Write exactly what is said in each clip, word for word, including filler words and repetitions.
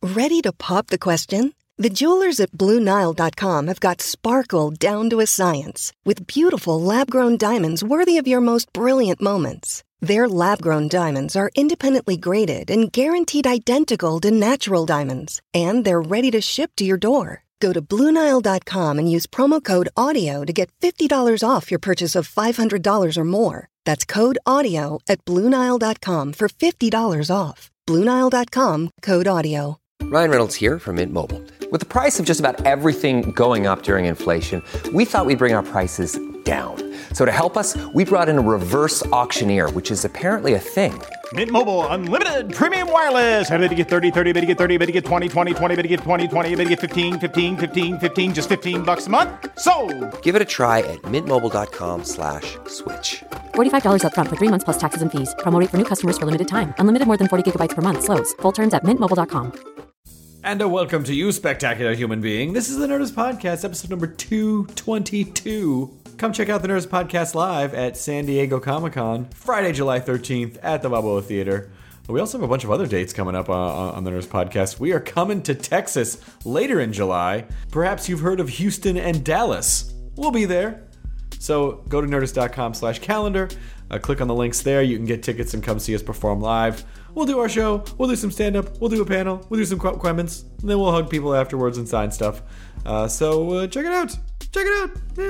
Ready to pop the question? The jewelers at Blue Nile dot com have got sparkle down to a science with beautiful lab-grown diamonds worthy of your most brilliant moments. Their lab-grown diamonds are independently graded and guaranteed identical to natural diamonds, and they're ready to ship to your door. Go to Blue Nile dot com and use promo code AUDIO to get fifty dollars off your purchase of five hundred dollars or more. That's code AUDIO at Blue Nile dot com for fifty dollars off. Blue Nile dot com, code AUDIO. Ryan Reynolds here from Mint Mobile. With the price of just about everything going up during inflation, we thought we'd bring our prices down. So to help us, we brought in a reverse auctioneer, which is apparently a thing. Mint Mobile Unlimited Premium Wireless. How to get thirty, thirty, how to get thirty, how to get twenty, twenty, twenty, how to get twenty, twenty, how to get fifteen, fifteen, fifteen, fifteen, just fifteen bucks a month? Sold! Give it a try at mintmobile.com slash switch. forty-five dollars up front for three months plus taxes and fees. Promo rate for new customers for limited time. Unlimited more than forty gigabytes per month. Slows full terms at mint mobile dot com. And a welcome to you, spectacular human being. This is the Nerdist Podcast, episode number two twenty-two. Come check out the Nerdist Podcast live at San Diego Comic-Con, Friday, July thirteenth at the Balboa Theater. We also have a bunch of other dates coming up uh, on the Nerdist Podcast. We are coming to Texas later in July. Perhaps you've heard of Houston and Dallas. We'll be there. So go to nerdist.com slash calendar. Uh, click on the links there. You can get tickets and come see us perform live. We'll do our show. We'll do some stand-up. We'll do a panel. We'll do some qu- comments. And then we'll hug people afterwards and sign stuff. Uh, so uh, check it out. Check it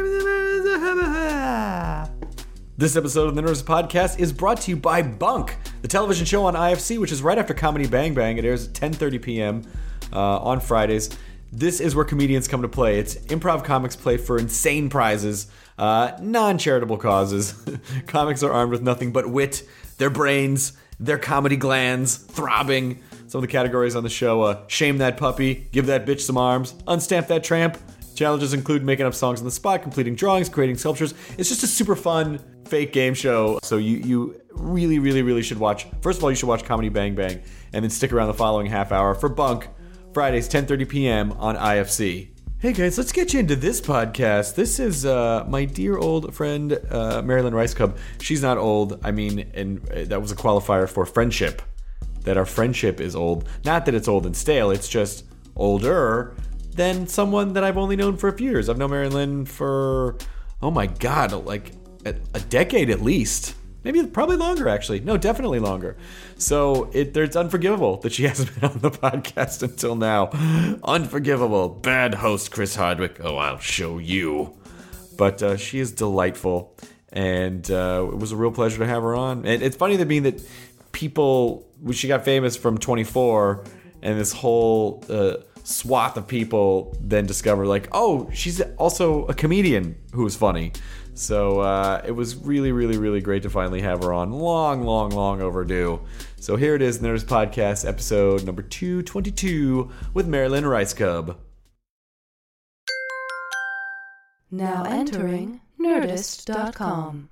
out. This episode of the Nerdist Podcast is brought to you by Bunk, the television show on I F C, which is right after Comedy Bang Bang. It airs at ten thirty p.m. Uh, on Fridays. This is where comedians come to play. It's improv comics play for insane prizes, uh, non-charitable causes. Comics are armed with nothing but wit, their brains, their comedy glands throbbing. Some of the categories on the show: uh, shame that puppy, give that bitch some arms, unstamp that tramp. Challenges include making up songs on the spot, completing drawings, creating sculptures. It's just a super fun fake game show. So you you really, really, really should watch. First of all, you should watch Comedy Bang Bang, and then stick around the following half hour for Bunk, Fridays, ten thirty p.m. on I F C. Hey guys, let's get you into this podcast. This is uh, my dear old friend, uh, Marilyn Rice Cub. She's not old. I mean, and that was a qualifier for friendship. That our friendship is old. Not that it's old and stale. It's just older than someone that I've only known for a few years. I've known Marilyn for, oh my God, like a, a decade at least. Maybe probably longer, actually. No, definitely longer. So it, it's unforgivable that she hasn't been on the podcast until now. Unforgivable. Bad host, Chris Hardwick. Oh, I'll show you. But uh, she is delightful, and uh, it was a real pleasure to have her on. And it's funny to me that people, she got famous from twenty-four, and this whole uh, swath of people then discover, like, oh, she's also a comedian who's funny. So uh, it was really, really, really great to finally have her on. Long, long, long overdue. So here it is, Nerdist Podcast, episode number two twenty-two with Marilyn Rice Cub. Now entering Nerdist dot com.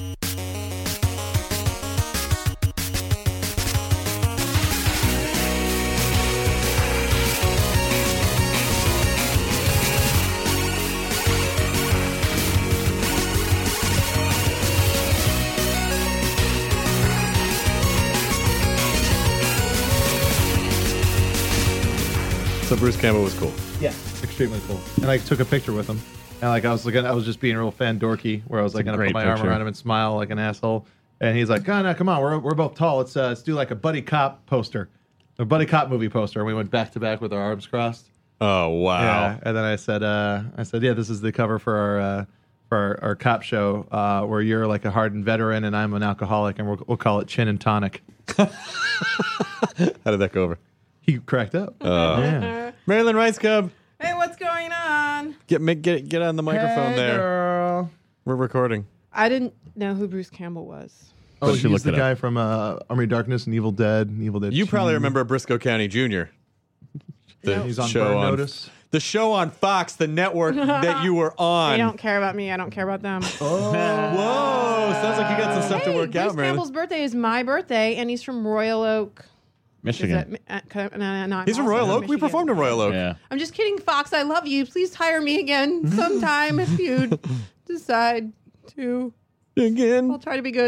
So Bruce Campbell was cool. Yeah, extremely cool. And I took a picture with him. And like I was looking, I was just being real fan dorky, where I was like gonna put my arm around him and smile like an asshole. And he's like, "Oh no, come on, we're we're both tall. Let's uh, let's do like a buddy cop poster, a buddy cop movie poster." And we went back to back with our arms crossed. Oh wow! Yeah. And then I said, uh, I said, yeah, this is the cover for our uh, for our, our cop show, uh, where you're like a hardened veteran and I'm an alcoholic, and we'll we'll call it Chin and Tonic. How did that go over? He cracked up. Uh, yeah. Marilyn Rice Cub. Hey, what's going on? Get get get on the microphone hey, there. Girl. We're recording. I didn't know who Bruce Campbell was. Oh, But she he's looked the it guy up. from uh, Army of Darkness and Evil Dead and Evil Dead You two. probably remember Briscoe County Junior The Nope. He's on show Burn on Notice. the show on Fox, the network that you were on. They don't care about me. I don't care about them. Oh, whoa! Sounds like you got some stuff hey, to work Bruce out, Marilyn. Campbell's birthday is my birthday, and he's from Royal Oak. Michigan. Is that, uh, no, no, no, He's from also Royal from Oak. We Michigan. performed in Royal Oak. Yeah. I'm just kidding, Fox. I love you. Please hire me again sometime if you decide to. Again. I'll try to be good.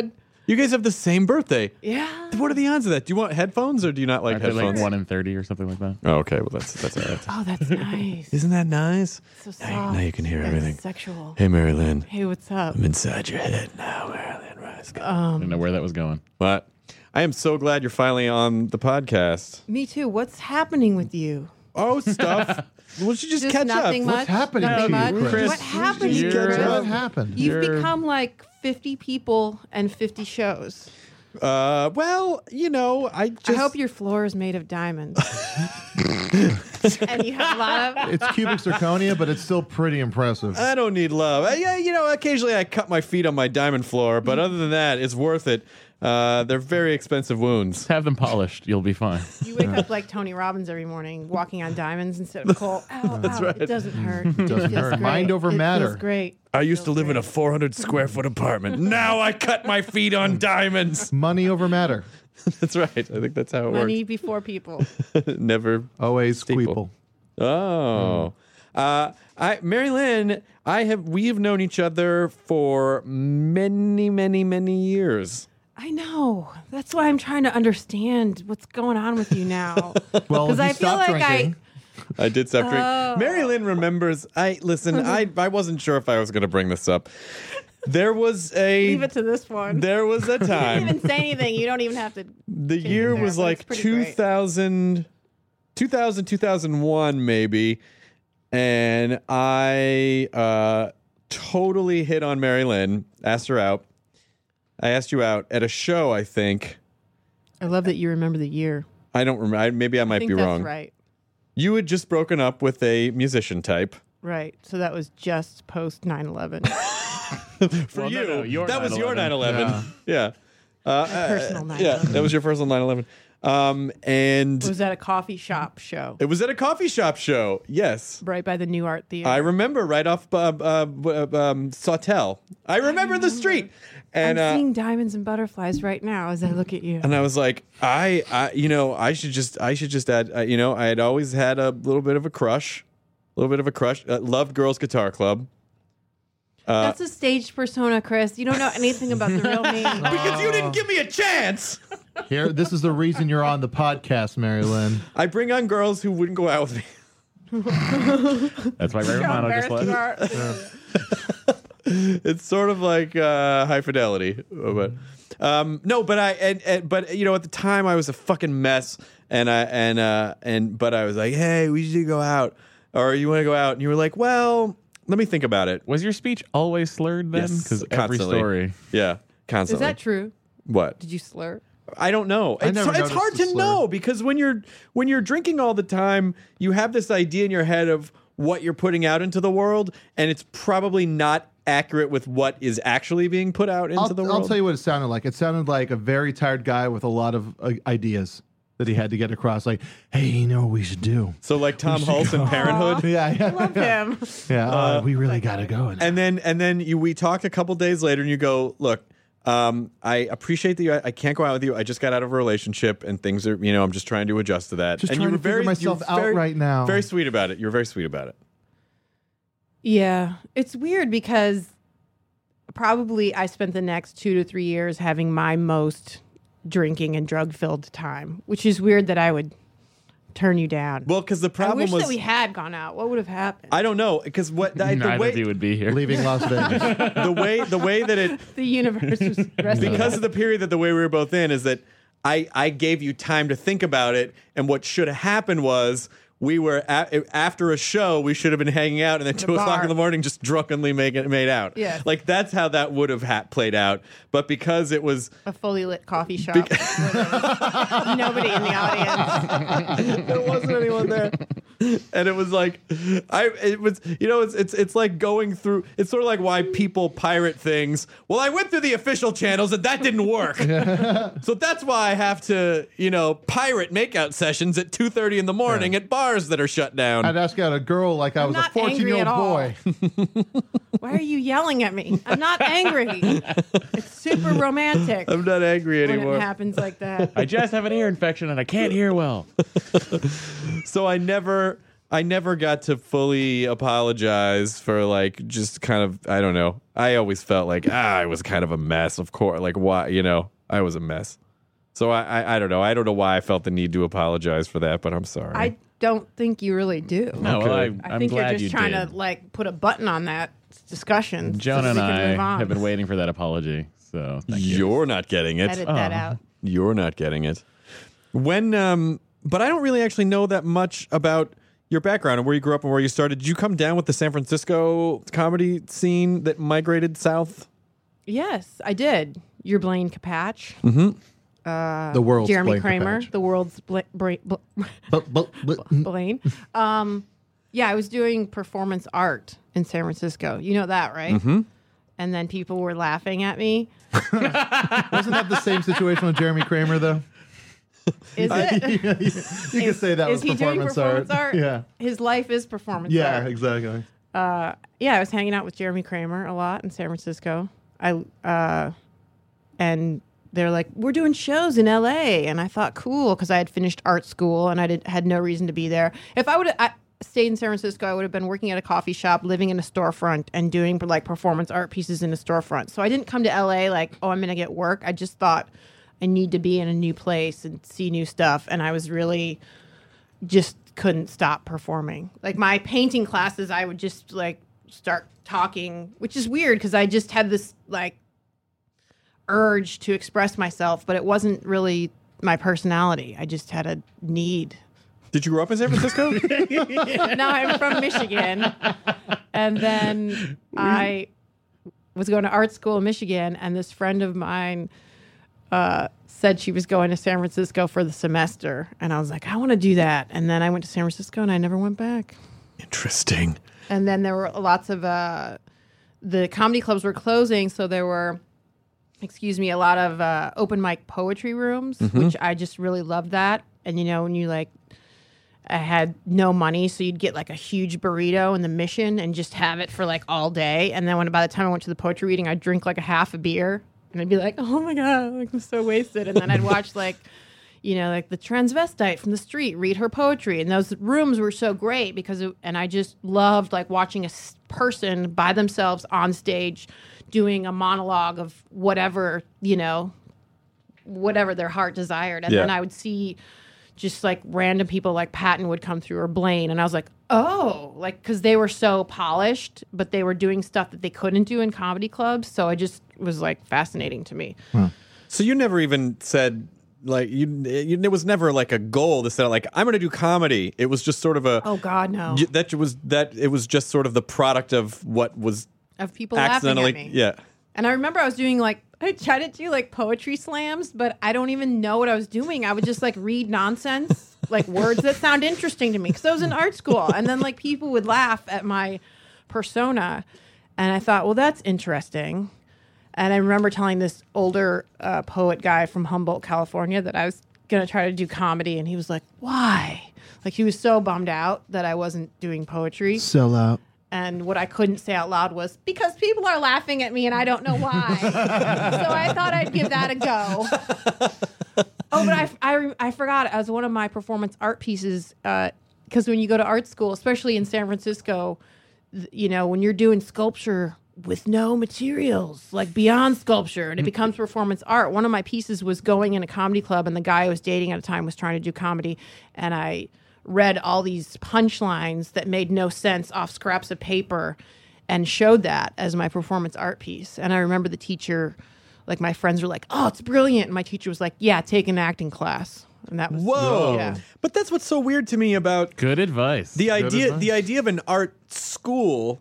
You guys have the same birthday. Yeah. What are the odds of that? Do you want headphones or do you not like Aren't they headphones? like one in thirty or something like that? Oh, okay. Well, that's that's all right. Oh, that's nice. Isn't that nice? So soft. Now, now you can hear and everything. Sexual. Hey, Mary Lynn. Hey, what's up? I'm inside your head now, Marilyn Rice. I Um, didn't know where that was going. What? I am so glad you're finally on the podcast. me too. What's happening with you? Oh, stuff. Well, she just, Just catch nothing up. much. What's happening Nothing to you, much. Chris? What happened, You're- Chris? What happened? You've You're- become like fifty people and fifty shows. Uh, well, you know, I just. I hope your floor is made of diamonds. and you have a lot of. It's cubic zirconia, but it's still pretty impressive. I don't need love. I, yeah, you know, occasionally I cut my feet on my diamond floor, but other than that, it's worth it. Uh, they're very expensive wounds. Have them polished. You'll be fine. You wake up like Tony Robbins every morning, walking on diamonds instead of coal. Ow, That's ow, right. It doesn't hurt. It doesn't feels hurt. great. Mind over it matter. Feels great. I used to Feels live in a great. four hundred square foot apartment. Now I cut my feet on diamonds. Money over matter. That's right. I think that's how it Money before people. works. Never. Always Steeple. squeeple. Oh. Uh, I, Mary Lynn, I have. We have known each other for many, many, many years. I know. That's why I'm trying to understand what's going on with you now. Well, Because he I feel stopped like drinking. I did stop drinking. Oh. Mary Lynn remembers. I listen. I I wasn't sure if I was going to bring this up. There was I a. leave it to this one. There was a You don't time. even say anything. You don't even have to. The change year it there, was but like it's pretty two great. thousand, two thousand, two thousand one maybe, and I uh, totally hit on Mary Lynn. Asked her out. I asked you out at a show. I think. I love that you remember the year. I don't remember. I, maybe I might I think be that's wrong. right. You had just broken up with a musician type. Right. So that was just post nine eleven. For Well, no, you, no, your that was your nine nine eleven. eleven. Yeah. Uh, uh, personal Yeah, nine eleven. that was your personal nine eleven. Um, and It was at a coffee shop show it was at a coffee shop show. Yes. right by the New Art Theater. I remember right off uh, uh, uh, um, Sawtell. I remember the street. And I'm uh, seeing diamonds and butterflies right now as I look at you. and I was like, I, I, you know, I should just, I should just add, uh, you know, I had always had a little bit of a crush, a little bit of a crush. Uh, loved Girls Guitar Club. Uh, That's a staged persona, Chris. You don't know anything about the real me. because you didn't give me a chance. Here, this is the reason you're on the podcast, Mary Lynn. I bring on girls who wouldn't go out with me. That's why Ray How Romano just embarrassed you left. are. It's sort of like uh, High Fidelity, but um, no. But I and, and but you know at the time I was a fucking mess, and I and uh, and but I was like, hey, we should go out, or you want to go out, and you were like, well, let me think about it. Was your speech always slurred then? Yes, Because every constantly. story. Yeah, Is constantly. that true? What? Did you slur? I don't know. I It's, never it's noticed hard the to slur. know because when you're when you're drinking all the time, you have this idea in your head of what you're putting out into the world, and it's probably not accurate with what is actually being put out into I'll, the I'll world. tell you what it sounded like. It sounded like a very tired guy with a lot of uh, ideas that he had to get across. Like, hey, you know what we should do? So like Tom Hulse in Parenthood. Yeah, yeah, Love him. yeah. uh, we really got to go. And then and then you we talk a couple days later and you go, look, um, I appreciate that you, I, I can't go out with you. I just got out of a relationship and things are, you know, I'm just trying to adjust to that. Just and trying you were to figure very, myself you were out very- right now. Very sweet about it. You were very sweet about it. Yeah. It's weird because probably I spent the next two to three years having my most drinking and drug filled time, which is weird that I would turn you down. Well, because the I problem wish was that we had gone out. What would have happened? I don't know because what the, the Neither way of you would be here. Leaving Las Vegas. the way the way that it the universe was resting. because of the period that the way we were both in is that I I gave you time to think about it, and what should have happened was we were a, after a show we should have been hanging out, and then two o'clock bar. in the morning just drunkenly make it made out. Yeah. Like that's how that would have ha- played out. But because it was a fully lit coffee shop. where there's nobody in the audience. there wasn't anyone there. And it was like I it was you know it's it's it's like going through it's sort of like why people pirate things. Well, I went through the official channels and that didn't work. So that's why I have to, you know, pirate makeout sessions at two thirty in the morning Yeah. at bars that are shut down. I'd ask out a girl like I I'm was a not angry fourteen-year-old at all. boy. Why are you yelling at me? I'm not angry. It's super romantic I'm not angry when anymore. it happens like that. I just have an ear infection and I can't hear well. So I never I never got to fully apologize for like just kind of I don't know. I always felt like ah, I was kind of a mess. Of course, like why you know I was a mess. So I, I I don't know. I don't know why I felt the need to apologize for that, but I'm sorry. I don't think you really do. No, well, I, I I'm think glad you're just you trying did. to like put a button on that discussion. Jonah so and we can move I on. have been waiting for that apology. So thank you. You're not getting it. Edit that out. You're not getting it. When um, but I don't really actually know that much about your background and where you grew up and where you started. Did you come down with the San Francisco comedy scene that migrated south? Yes, I did. You're Blaine Capatch. Mm-hmm. Uh, The world's Jeremy Blaine Kramer. Capatch. The world's Bla- Bra- Bla- But, but, but, Blaine. Um, yeah, I was doing performance art in San Francisco. You know that, right? Mm-hmm. And then people were laughing at me. wasn't that the same situation with Jeremy Kramer, though? Is it? You can say that is was he doing performance, performance art? Yeah. His life is performance Yeah, art. exactly. Uh, yeah, I was hanging out with Jeremy Kramer a lot in San Francisco. I uh, and they're like, "We're doing shows in L A," and I thought, "Cool," because I had finished art school and I did, had no reason to be there. If I would have stayed in San Francisco, I would have been working at a coffee shop, living in a storefront, and doing like performance art pieces in a storefront. So I didn't come to L A like, "Oh, I'm going to get work." I just thought I need to be in a new place and see new stuff, and I was really just couldn't stop performing. Like my painting classes, I would just like start talking, which is weird because I just had this like urge to express myself, but it wasn't really my personality. I just had a need. Did you grow up in San Francisco? No, I'm from Michigan. And then I was going to art school in Michigan, and this friend of mine uh, said she was going to San Francisco for the semester. And I was like, I want to do that. And then I went to San Francisco, and I never went back. Interesting. And then there were lots of, uh, the comedy clubs were closing, so there were, excuse me, a lot of uh, open mic poetry rooms, Mm-hmm. which I just really loved that. And, you know, when you like, I had no money, so you'd get like a huge burrito in the Mission and just have it for like all day. And then when by the time I went to the poetry reading, I'd drink like a half a beer, and I'd be like, oh my God, like, I'm so wasted. And then I'd watch like, you know, like the transvestite from the street read her poetry. And those rooms were so great because, it, and I just loved like watching a s- person by themselves on stage doing a monologue of whatever, you know, whatever their heart desired. And Yeah. then I would see just like random people like Patton would come through or Blaine. And I was like, oh, like, because they were so polished, but they were doing stuff that they couldn't do in comedy clubs. So it just was like fascinating to me. So you never even said like you, you it was never like a goal to say like I'm going to do comedy. It was just sort of a Oh God, no. y- that was that it was just sort of the product of what was Of people laughing accidentally at me. yeah. And I remember I was doing like, I tried to do like poetry slams, but I don't even know what I was doing. I would just like read nonsense, like words that sound interesting to me because I was in art school. And then like people would laugh at my persona. And I thought, well, that's interesting. And I remember telling this older uh, poet guy from Humboldt, California, that I was going to try to do comedy. And he was like, why? Like he was so bummed out that I wasn't doing poetry. Sell out. And what I couldn't say out loud was, because people are laughing at me and I don't know why. So I thought I'd give that a go. Oh, but I, I, I forgot. As one of my performance art pieces, because when you go to art school, especially in San Francisco, th- you know, when you're doing sculpture with no materials, like beyond sculpture, and it becomes performance art. One of my pieces was going in a comedy club, and the guy I was dating at the time was trying to do comedy, and I read all these punchlines that made no sense off scraps of paper and showed that as my performance art piece. And I remember the teacher, like my friends were like, oh, it's brilliant. And my teacher was like, yeah, take an acting class. And that was, Whoa. yeah. But that's what's so weird to me about Good advice. the Good idea advice. the idea of an art school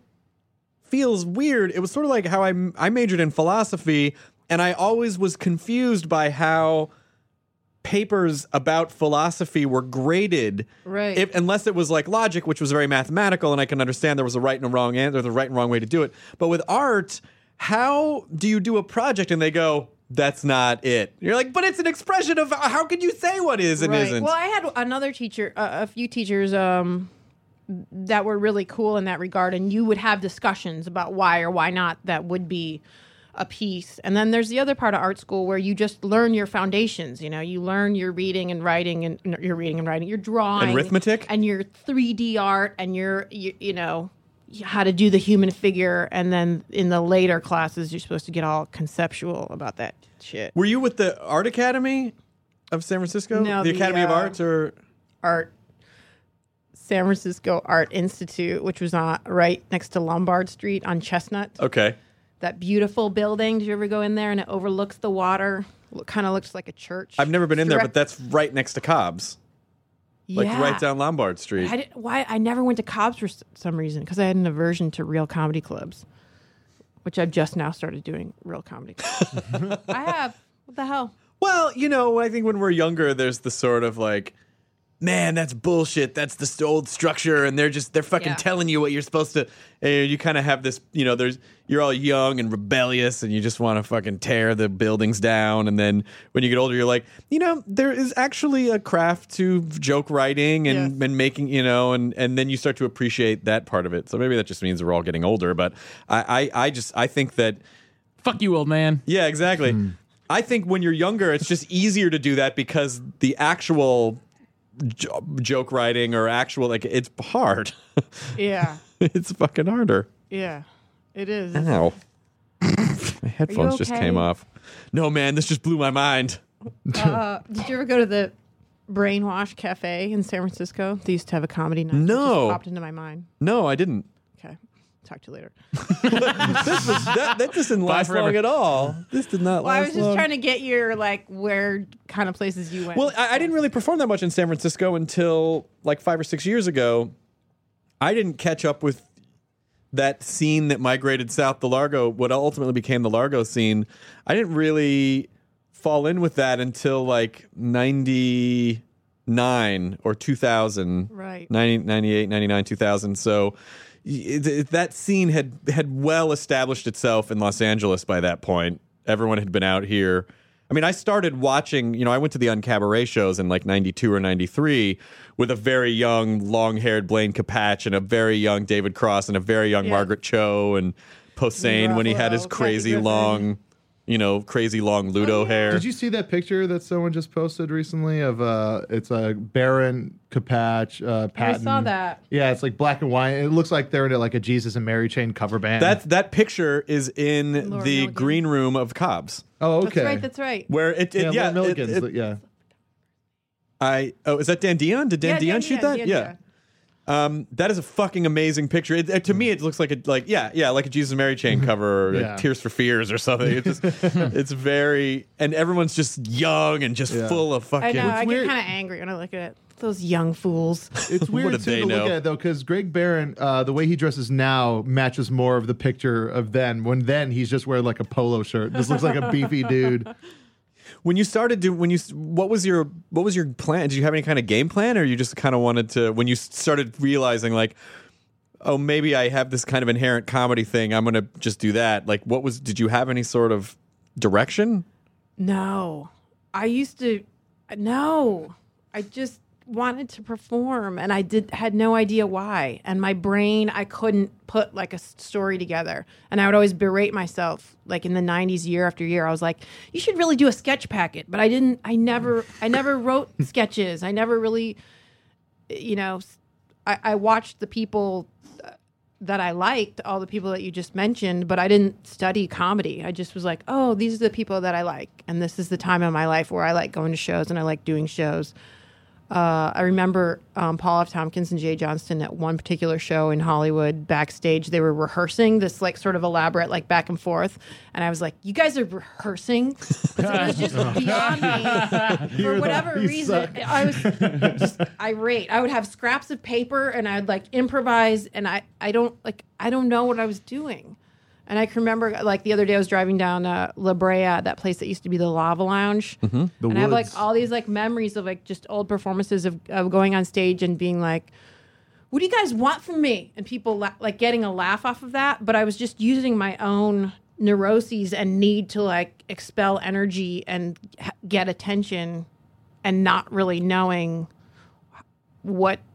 feels weird. It was sort of like how I I majored in philosophy, and I always was confused by how papers about philosophy were graded, Right. if, unless it was like logic, which was very mathematical, and I can understand there was a right and a wrong answer, the right and wrong way to do it. But with art, how do you do a project and they go, that's not it? You're like, but it's an expression of how can you say what is and Right. isn't? Well, I had another teacher, uh, a few teachers um, that were really cool in that regard, and you would have discussions about why or why not that would be a piece. And then there's the other part of art school where you just learn your foundations. You know, you learn your reading and writing and no, your reading and writing, your drawing. And arithmetic? And your three D art and your, you, you know, how to do the human figure. And then in the later classes, you're supposed to get all conceptual about that shit. Were you with the Art Academy of San Francisco? No, the the, Academy of uh, Arts or Art San Francisco Art Institute, which was on, right next to Lombard Street on Chestnut. Okay. That beautiful building. Did you ever go in there? And it overlooks the water. It kind of looks like a church. I've never been in there, Direct- but that's right next to Cobb's. Like yeah. right down Lombard Street. I didn't, why I never went to Cobb's for s- some reason because I had an aversion to real comedy clubs, which I've just now started doing real comedy clubs. I have. What the hell? Well, you know, I think when we're younger, there's the sort of like, man, that's bullshit. That's the st- old structure, and they're just they're fucking Yeah. telling you what you're supposed to. And you kind of have this, you know, there's you're all young and rebellious, and you just want to fucking tear the buildings down. And then when you get older, you're like, you know, there is actually a craft to joke writing and, Yes. and making, you know, and and then you start to appreciate that part of it. So maybe that just means we're all getting older. But I I, I just I think that. Fuck you, old man. Yeah, exactly. I think when you're younger, it's just easier to do that because the actual jo- joke writing or actual, like, it's hard. Yeah. It's fucking harder. Yeah. It is. Ow. My headphones just okay? came off. No, man, this just blew my mind. Uh, did you ever go to the Brainwash Cafe in San Francisco? They used to have a comedy night. It No. just popped into my mind. No, I didn't. Okay. Talk to you later. this was, that, that just didn't last forever. long at all. This did not Well, I last was just long. trying to get your, like, where kind of places you went. Well, I, I didn't really perform that much in San Francisco until like five or six years ago. I didn't catch up with that scene that migrated south, the Largo, what ultimately became the Largo scene. I didn't really fall in with that until like ninety-nine or two thousand. Right. ninety, ninety-eight, ninety-nine, two thousand. So it, it, that scene had had well established itself in Los Angeles by that point. Everyone had been out here. I mean, I started watching, you know, I went to the Uncabaret shows in like ninety-two or ninety-three with a very young, long-haired Blaine Capatch and a very young David Cross and a very young Yeah. Margaret Cho and Posehn when he had his Ruffalo, Kathy crazy Griffin. long, you know, crazy long Ludo Oh, yeah. hair. Did you see that picture that someone just posted recently of uh it's a uh, Baron Capatch uh Patton. saw that. Yeah, it's like black and white. It looks like they're in like a Jesus and Mary Chain cover band. That that picture is in Laura the Milligan. green room of Cobb's, oh, okay. That's right. That's right. where it, it yeah, yeah, Laura it- Milligan's, it- yeah. I oh is that Dan Dion? Did Dan Yeah, Dion Dan shoot Dion, that? Dan yeah. Dion. Um, that is a fucking amazing picture. It, it- to me, it looks like a like yeah, yeah, like a Jesus and Mary Chain cover, or like Yeah. Tears for Fears or something. It's just, it's very, and everyone's just young and just Yeah. full of fucking. I know. I weird. get kind of angry when I look at it. Those young fools. It's weird do too they to know? look at though, because Greg Barron, uh, the way he dresses now matches more of the picture of then. When then he's just wearing like a polo shirt, just looks like a beefy dude. When you started to, when you, what was your, what was your plan? Did you have any kind of game plan, or you just kind of wanted to? When you started realizing, like, oh, maybe I have this kind of inherent comedy thing, I'm gonna just do that. Like, what was? Did you have any sort of direction? No, I used to. No, I just wanted to perform, and I did had no idea why. And my brain, I couldn't put like a s- story together, and I would always berate myself. Like in the nineties, year after year, I was like, "You should really do a sketch packet," but I didn't. I never. I never wrote sketches. I never really, you know. s- I, I watched the people that I liked, all the people that you just mentioned, but I didn't study comedy. I just was like, oh, these are the people that I like. And this is the time in my life where I like going to shows and I like doing shows. Uh, I remember um, Paul F. Tompkins and Jay Johnston at one particular show in Hollywood backstage. They were rehearsing this like sort of elaborate like back and forth, and I was like, "You guys are rehearsing?" It was just beyond me. For You're the- whatever you reason, suck. I was just irate. I would have scraps of paper and I'd like improvise, and I I don't like I don't know what I was doing. And I can remember, like, the other day I was driving down uh, La Brea, that place that used to be the Lava Lounge. The and I have, like, Woods. all these, like, memories of, like, just old performances of, of going on stage and being like, what do you guys want from me? And people, la- like, getting a laugh off of that. But I was just using my own neuroses and need to, like, expel energy and h- get attention and not really knowing what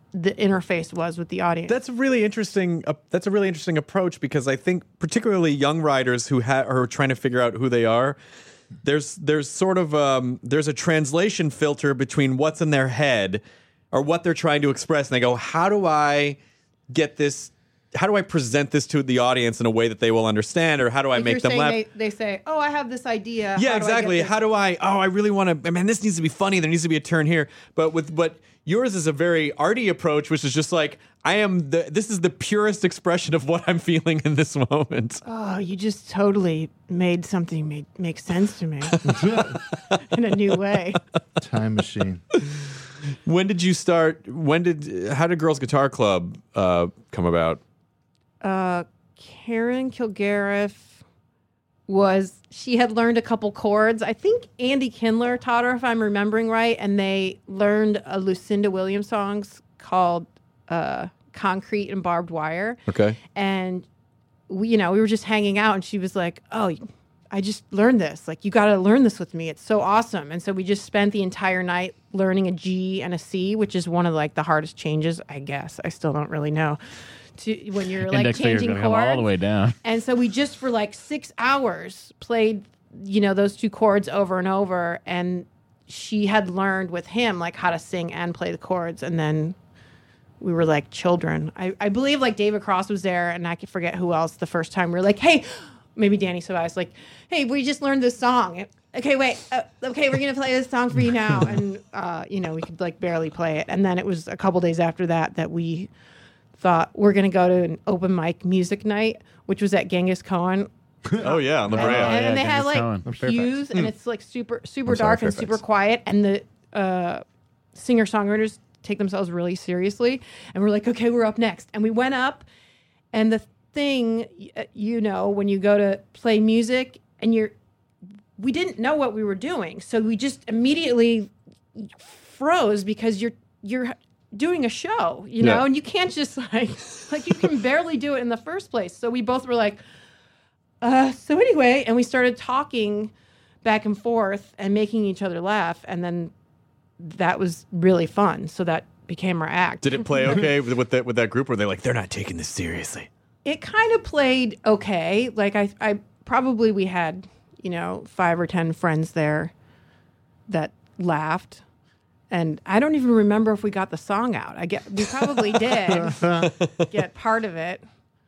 the interface was with the audience. That's a really interesting. Uh, that's a really interesting approach because I think particularly young writers who ha- are trying to figure out who they are. There's there's sort of um, there's a translation filter between what's in their head or what they're trying to express, and they go, how do I get this? How do I present this to the audience in a way that they will understand, or how do I If make you're them saying laugh? They, they say, "Oh, I have this idea." Yeah, How do I get exactly. this?" How do I? Oh, I really want to. Man, this needs to be funny. There needs to be a turn here. But with but yours is a very arty approach, which is just like I am. The this is the purest expression of what I'm feeling in this moment. Oh, you just totally made something make, make sense to me in a new way. Time machine. When did you start? When did? How did Girls Guitar Club uh, come about? Uh, Karen Kilgariff was, she had learned a couple chords. I think Andy Kindler taught her, if I'm remembering right, and they learned a Lucinda Williams song called uh, Concrete and Barbed Wire. Okay. And, we, you know, we were just hanging out, and she was like, oh, I just learned this. Like, you got to learn this with me. It's so awesome. And so we just spent the entire night learning a G and a C, which is one of, like, the hardest changes, I guess. I still don't really know. To, when you're like Index finger's changing gonna come chords all the way down. And so we just for like six hours played, you know, those two chords over and over. And she had learned with him like how to sing and play the chords. And then we were like children. I, I believe like David Cross was there, and I can forget who else the first time. We were like, hey, maybe Danny Sobias, like, hey, we just learned this song. Okay, wait. Uh, okay, we're gonna play this song for you now. And uh, you know, we could like barely play it. And then it was a couple days after that that we thought we're going to go to an open mic music night, which was at Genghis Khan. Oh yeah, on the And, Brea. and yeah, they had Genghis like Khan. pews, and it's like super super I'm sorry, dark and Fairfax. super quiet, and the uh, singer songwriters take themselves really seriously. And we're like, okay, we're up next, and we went up, and the thing, y- you know, when you go to play music, and you're, we didn't know what we were doing, so we just immediately froze because you're you're doing a show, you know, Yeah. and you can't just like like you can barely do it in the first place. So we both were like, uh, so anyway, and we started talking back and forth and making each other laugh, and then that was really fun. So that became our act. Did it play okay with, with that with that group? Were they like they're not taking this seriously? It kind of played okay. Like I, I probably we had, you know, five or ten friends there that laughed. And I don't even remember if we got the song out. I get we probably did get part of it.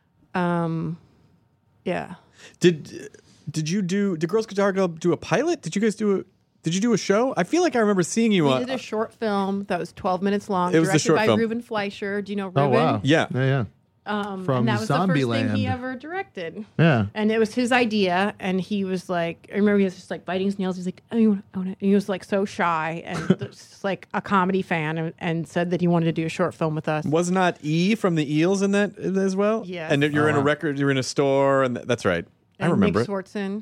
Um, yeah. Did did you do? Did Girls Guitar Club do a pilot? Did you guys do a? Did you do a show? I feel like I remember seeing you We on. did a short film that was twelve minutes long, It was the directed short by film. Ruben Fleischer. Do you know Ruben? Oh wow. Yeah. Yeah. Yeah. Um, From and that was the first thing Zombieland. he ever directed. Yeah. And it was his idea, and he was like, I remember he was just like biting his nails. He's like, oh, you want to own it? And he was like so shy and just like a comedy fan, and, and said that he wanted to do a short film with us. Was not E from the Eels in that as well? Yes. And you're Oh, in a wow. record. You're in a store, and th- that's right. I And remember Nick it. Swartzen.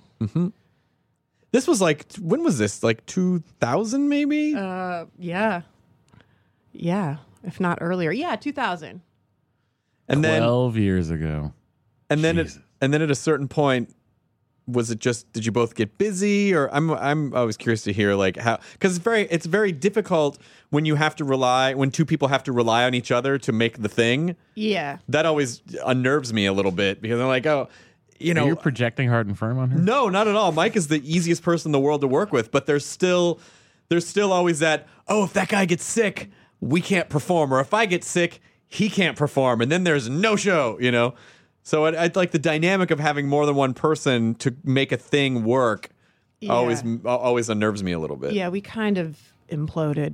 This was like when was this? Like two thousand maybe? Uh, yeah. Yeah. If not earlier. Yeah, two thousand. and then Twelve years ago. and then it, Jesus. and then at a certain point, was it just did you both get busy, or I'm I'm I was curious to hear like how, because it's very it's very difficult when you have to rely when two people have to rely on each other to make the thing. Yeah. That always unnerves me a little bit because I'm like, oh, you know, Are you projecting hard and firm on her? no, not at all. Mike is the easiest person in the world to work with, but there's still there's still always that, oh, if that guy gets sick, we can't perform, or if I get sick, he can't perform, and then there's no show, you know. So I'd, I'd like the dynamic of having more than one person to make a thing work. Yeah. Always always unnerves me a little bit. Yeah, we kind of imploded.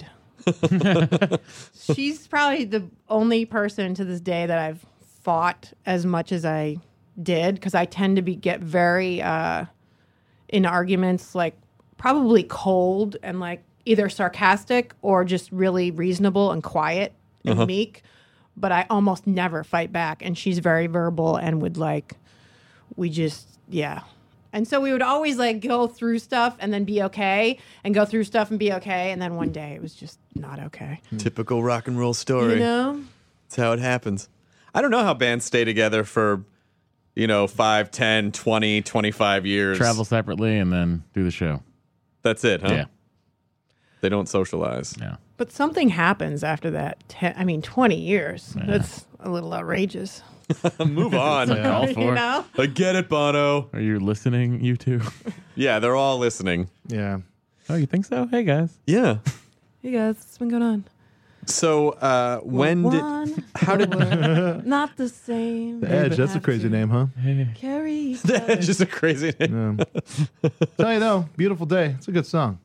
She's probably the only person to this day that I've fought as much as I did, because I tend to be get very uh, in arguments, like probably cold and like either sarcastic or just really reasonable and quiet and Uh-huh. meek. But I almost never fight back, and she's very verbal and would like, we just, yeah. And so we would always like go through stuff and then be okay, and go through stuff and be okay, and then one day it was just not okay. Typical rock and roll story. You know? That's how it happens. I don't know how bands stay together for, you know, five, ten, twenty, twenty-five years. Travel separately and then do the show. That's it, huh? Yeah. They don't socialize. Yeah. But something happens after that. Ten, I mean, twenty years. Yeah. That's a little outrageous. Move on. Yeah, all for You it. know? I get it, Bono. Are you listening, you two? Yeah, they're all listening. Yeah. Oh, you think so? Hey, guys. Yeah. Hey guys, what's been going on? So uh, when did? One, How did? four, not the same. The Edge, that's a crazy name, huh? Carry each That other. is just a crazy name. Yeah. Tell you though, Beautiful Day. It's a good song.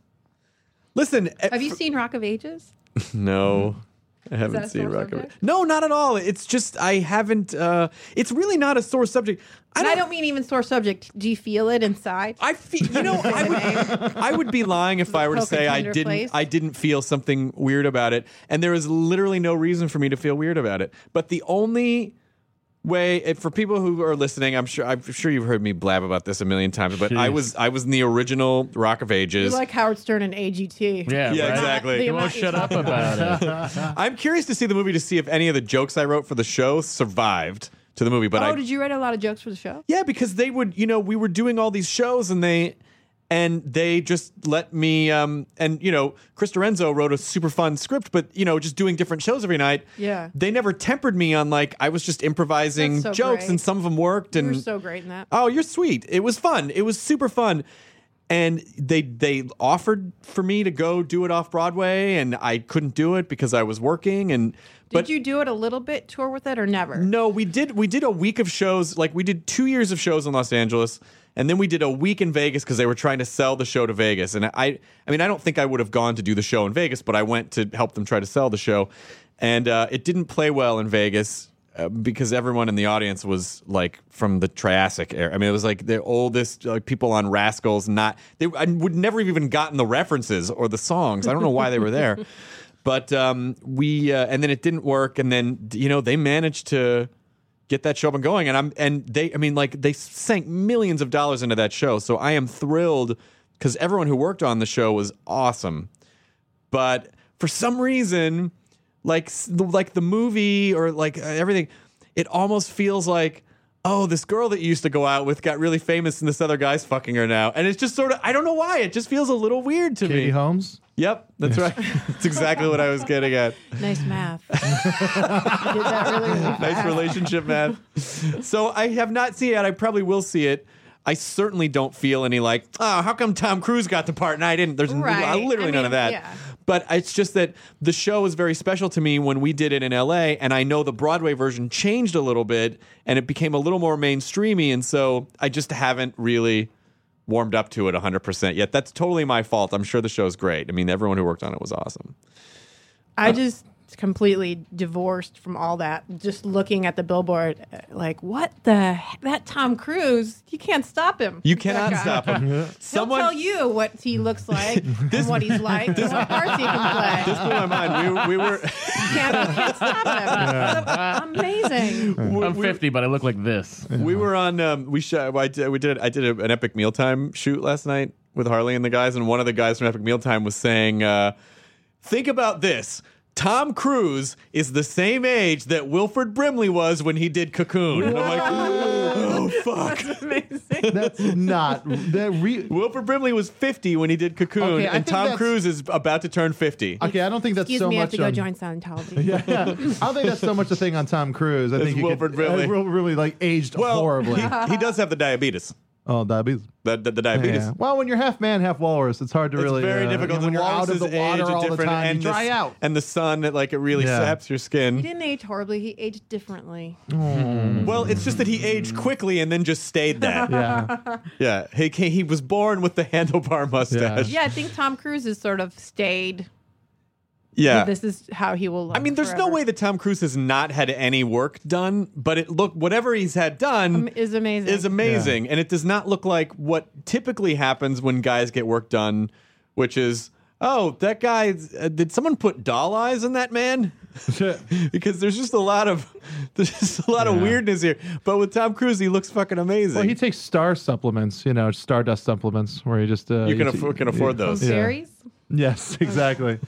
Listen. Have you seen Rock of Ages? No. I haven't that a seen sore Rock of subject? Ages. No, not at all. It's just I haven't. Uh, it's really not a sore subject. I And don't, I don't mean even sore subject. Do you feel it inside? I feel. You know, I would. I would be lying if I were to poke a say I tender didn't. place? I didn't feel something weird about it, and there is literally no reason for me to feel weird about it. But the only way, if, for people who are listening, I'm sure. I'm sure you've heard me blab about this a million times. But I Jeez. was. I was in the original Rock of You're Ages. like Howard Stern and A G T. Yeah, Yeah, right? exactly. The You won't amount you shut up talk about it. I'm curious to see the movie to see if any of the jokes I wrote for the show survived to the movie. But Oh, I did you write a lot of jokes for the show? Yeah, because they would, you know, we were doing all these shows and they and they just let me um and you know, Chris Lorenzo wrote a super fun script, but you know, just doing different shows every night. Yeah. They never tempered me on like I was just improvising That's so jokes great. and some of them worked You and were so great in that. oh, you're sweet. It was fun. It was super fun. And they they offered for me to go do it off Broadway and I couldn't do it because I was working and Did but you do it a little bit, tour with it, or never? no, we did. We did a week of shows. Like we did two years of shows in Los Angeles, and then we did a week in Vegas because they were trying to sell the show to Vegas. And I, I mean, I don't think I would have gone to do the show in Vegas, but I went to help them try to sell the show, and uh, it didn't play well in Vegas uh, because everyone in the audience was like from the Triassic era. I mean, it was like the oldest like people on Rascals. Not they I would never have even gotten the references or the songs. I don't know why they were there. But um, we uh, and then it didn't work, and then you know they managed to get that show up and going, and I'm and they I mean like they sank millions of dollars into that show, so I am thrilled because everyone who worked on the show was awesome. But for some reason, like s- the- like the movie or like uh, everything, it almost feels like. Oh, this girl that you used to go out with got really famous, and this other guy's fucking her now, and it's just sort of—I don't know why. It just feels a little weird to Katie me. Holmes. Yep, that's right. That's exactly what I was getting at. Nice math. You did that really, really Nice fast. relationship math. So I have not seen it. I probably will see it. I certainly don't feel any like, oh, how come Tom Cruise got the part and I didn't? There's Right. n- literally I none of mean, that. yeah. But it's just that the show is very special to me when we did it in L A, and I know the Broadway version changed a little bit, and it became a little more mainstreamy, and so I just haven't really warmed up to it one hundred percent yet. That's totally my fault. I'm sure the show's great. I mean, everyone who worked on it was awesome. I just completely divorced from all that. Just looking at the billboard, uh, like, what the heck? That Tom Cruise, you can't stop him. You That cannot guy. stop him. He'll Someone tell you what he looks like and what he's like and what parts he can play. this blew my mind. We, we were You can't, you can't stop him. Amazing. I'm fifty, but I look like this. we were on um, we shot I did, we did I did a, an Epic Mealtime shoot last night with Harley and the guys, and one of the guys from Epic Mealtime was saying, uh, think about this. Tom Cruise is the same age that Wilford Brimley was when he did Cocoon. And I'm like, oh fuck. That's amazing. That's not that. Re- Wilford Brimley was fifty when he did Cocoon, Okay, I and think Tom that's- Cruise is about to turn fifty. okay, I don't think that's Excuse so me, I have much. to go on- join Scientology. Yeah, I don't think that's so much a thing on Tom Cruise. I It's think he Wilford could, Brimley. uh, Wilford Brimley like aged Well, horribly. he, he does have the diabetes. Oh, diabetes. The, the, the diabetes. Yeah. Well, when you're half man, half walrus, it's hard to It's really. very uh, difficult. you know, when The you're out of the walruses water age all the different, time, and you dry the, out. And the sun, it, like it really Yeah. saps your He skin. didn't age horribly. He aged differently. Well, it's just that he aged quickly and then just stayed that. Yeah, Yeah, he he was born with the handlebar mustache. Yeah, I think Tom Cruise has sort of stayed. Yeah. This is how he will look. I mean, there's no forever. way that Tom Cruise has not had any work done, but it look whatever he's had done Um, is amazing. is amazing, and it does not look like what typically happens when guys get work done, which is, oh, that guy, uh, did someone put doll eyes in that man? Because there's just a lot of there's just a lot of Yeah. weirdness here. But with Tom Cruise, he looks fucking amazing. well, he takes star supplements, you know, Stardust supplements, where he just uh, you can, he's- afford, can afford those. Yeah. Berries? Yes, exactly.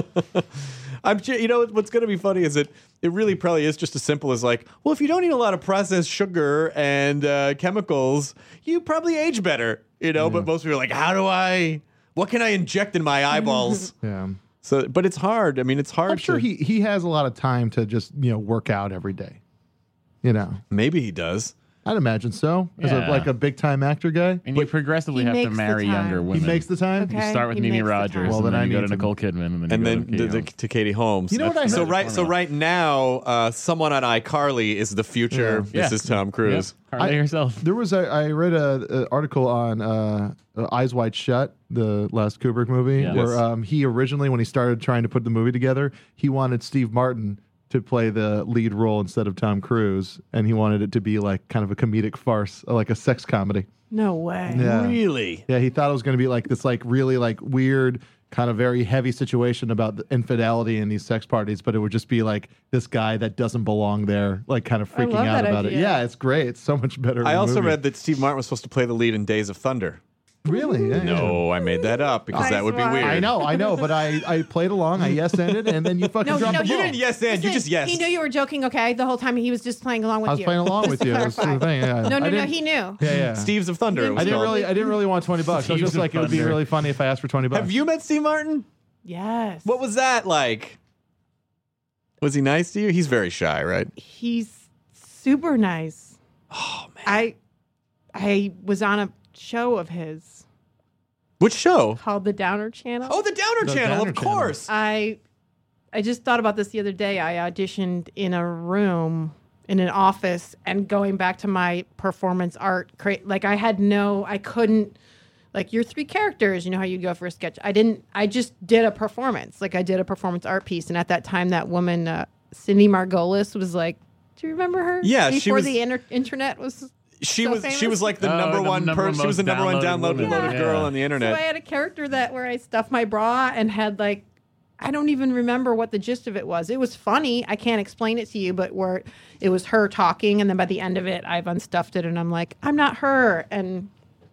I'm, ju- you know, what's going to be funny is that it really probably is just as simple as like, well, if you don't eat a lot of processed sugar and uh, chemicals, you probably age better, you know. But most people are like, how do I? What can I inject in my eyeballs Yeah. So, but it's hard. I mean, it's hard. I'm sure to, he he has a lot of time to just you know work out every day. You know, maybe he does. I'd imagine so. As a, Yeah. like a big time actor guy. And you progressively he have to makes the marry time. younger He women. makes the time. Okay. You start with He Mimi makes the Rogers, time. Well, and then then I you go need to to- Nicole Kidman, and then And you then go to, to, Katie to, to Katie Holmes. You know what I so heard? right, so right now, uh, someone on iCarly is the future Yeah. Missus Tom Cruise. Yep. Harley I- herself. There was a, I read a, a article on uh, uh, Eyes Wide Shut, the last Kubrick movie, Yes. where um, he originally, when he started trying to put the movie together, he wanted Steve Martin to play the lead role instead of Tom Cruise, and he wanted it to be like kind of a comedic farce, like a sex comedy. No way. Yeah. Really? Yeah, he thought it was going to be like this, like really like weird, kind of very heavy situation about the infidelity in these sex parties, but it would just be like this guy that doesn't belong there, like kind of I freaking love out that about it. idea. Yeah, it's great. It's so much better. I of a also movie. read that Steve Martin was supposed to play the lead in Days of Thunder. Really? Yeah, yeah. No, I made that up because Nice that would be one. weird. I know, I know, but I, I played along. I yes ended, and then you fucking No, dropped no, the you ball. didn't yes and, you Listen, just yes. He knew you were joking, okay? The whole time he was just playing along with I was you. playing along Just with to you. That's the clarify. thing. Yeah. No, no, I no, didn't- he knew. Yeah, yeah. Steves of Thunder. It was I didn't called. really, I didn't really want twenty bucks. I was Steves just of like, it would be Thunder. really funny if I asked for twenty bucks. Have you met Steve Martin? Yes. What was that like? Was he nice to you? He's very shy, right? He's super nice. Oh man. I I was on a show of his Which show? called The Downer Channel. Oh, the Downer The Channel, Downer of Channel. course. I I just thought about this the other day. I auditioned in a room in an office, and going back to my performance art, cra- like I had no, I couldn't, like your three characters. You know how you go for a sketch. I didn't. I just did a performance. Like I did a performance art piece, and at that time, that woman, uh, Cindy Margolis, was like, "Do you remember her? Yeah, before she was- the inter- internet was." She so was famous? she was like the Oh, number the one number person. She was the most number one downloaded downloaded woman. loaded Yeah. girl on the So internet. I had a character that where I stuffed my bra and had like, I don't even remember what the gist of it was. It was funny. I can't explain it to you, but where it was her talking, and then by the end of it, I've unstuffed it, and I'm like, I'm not her. And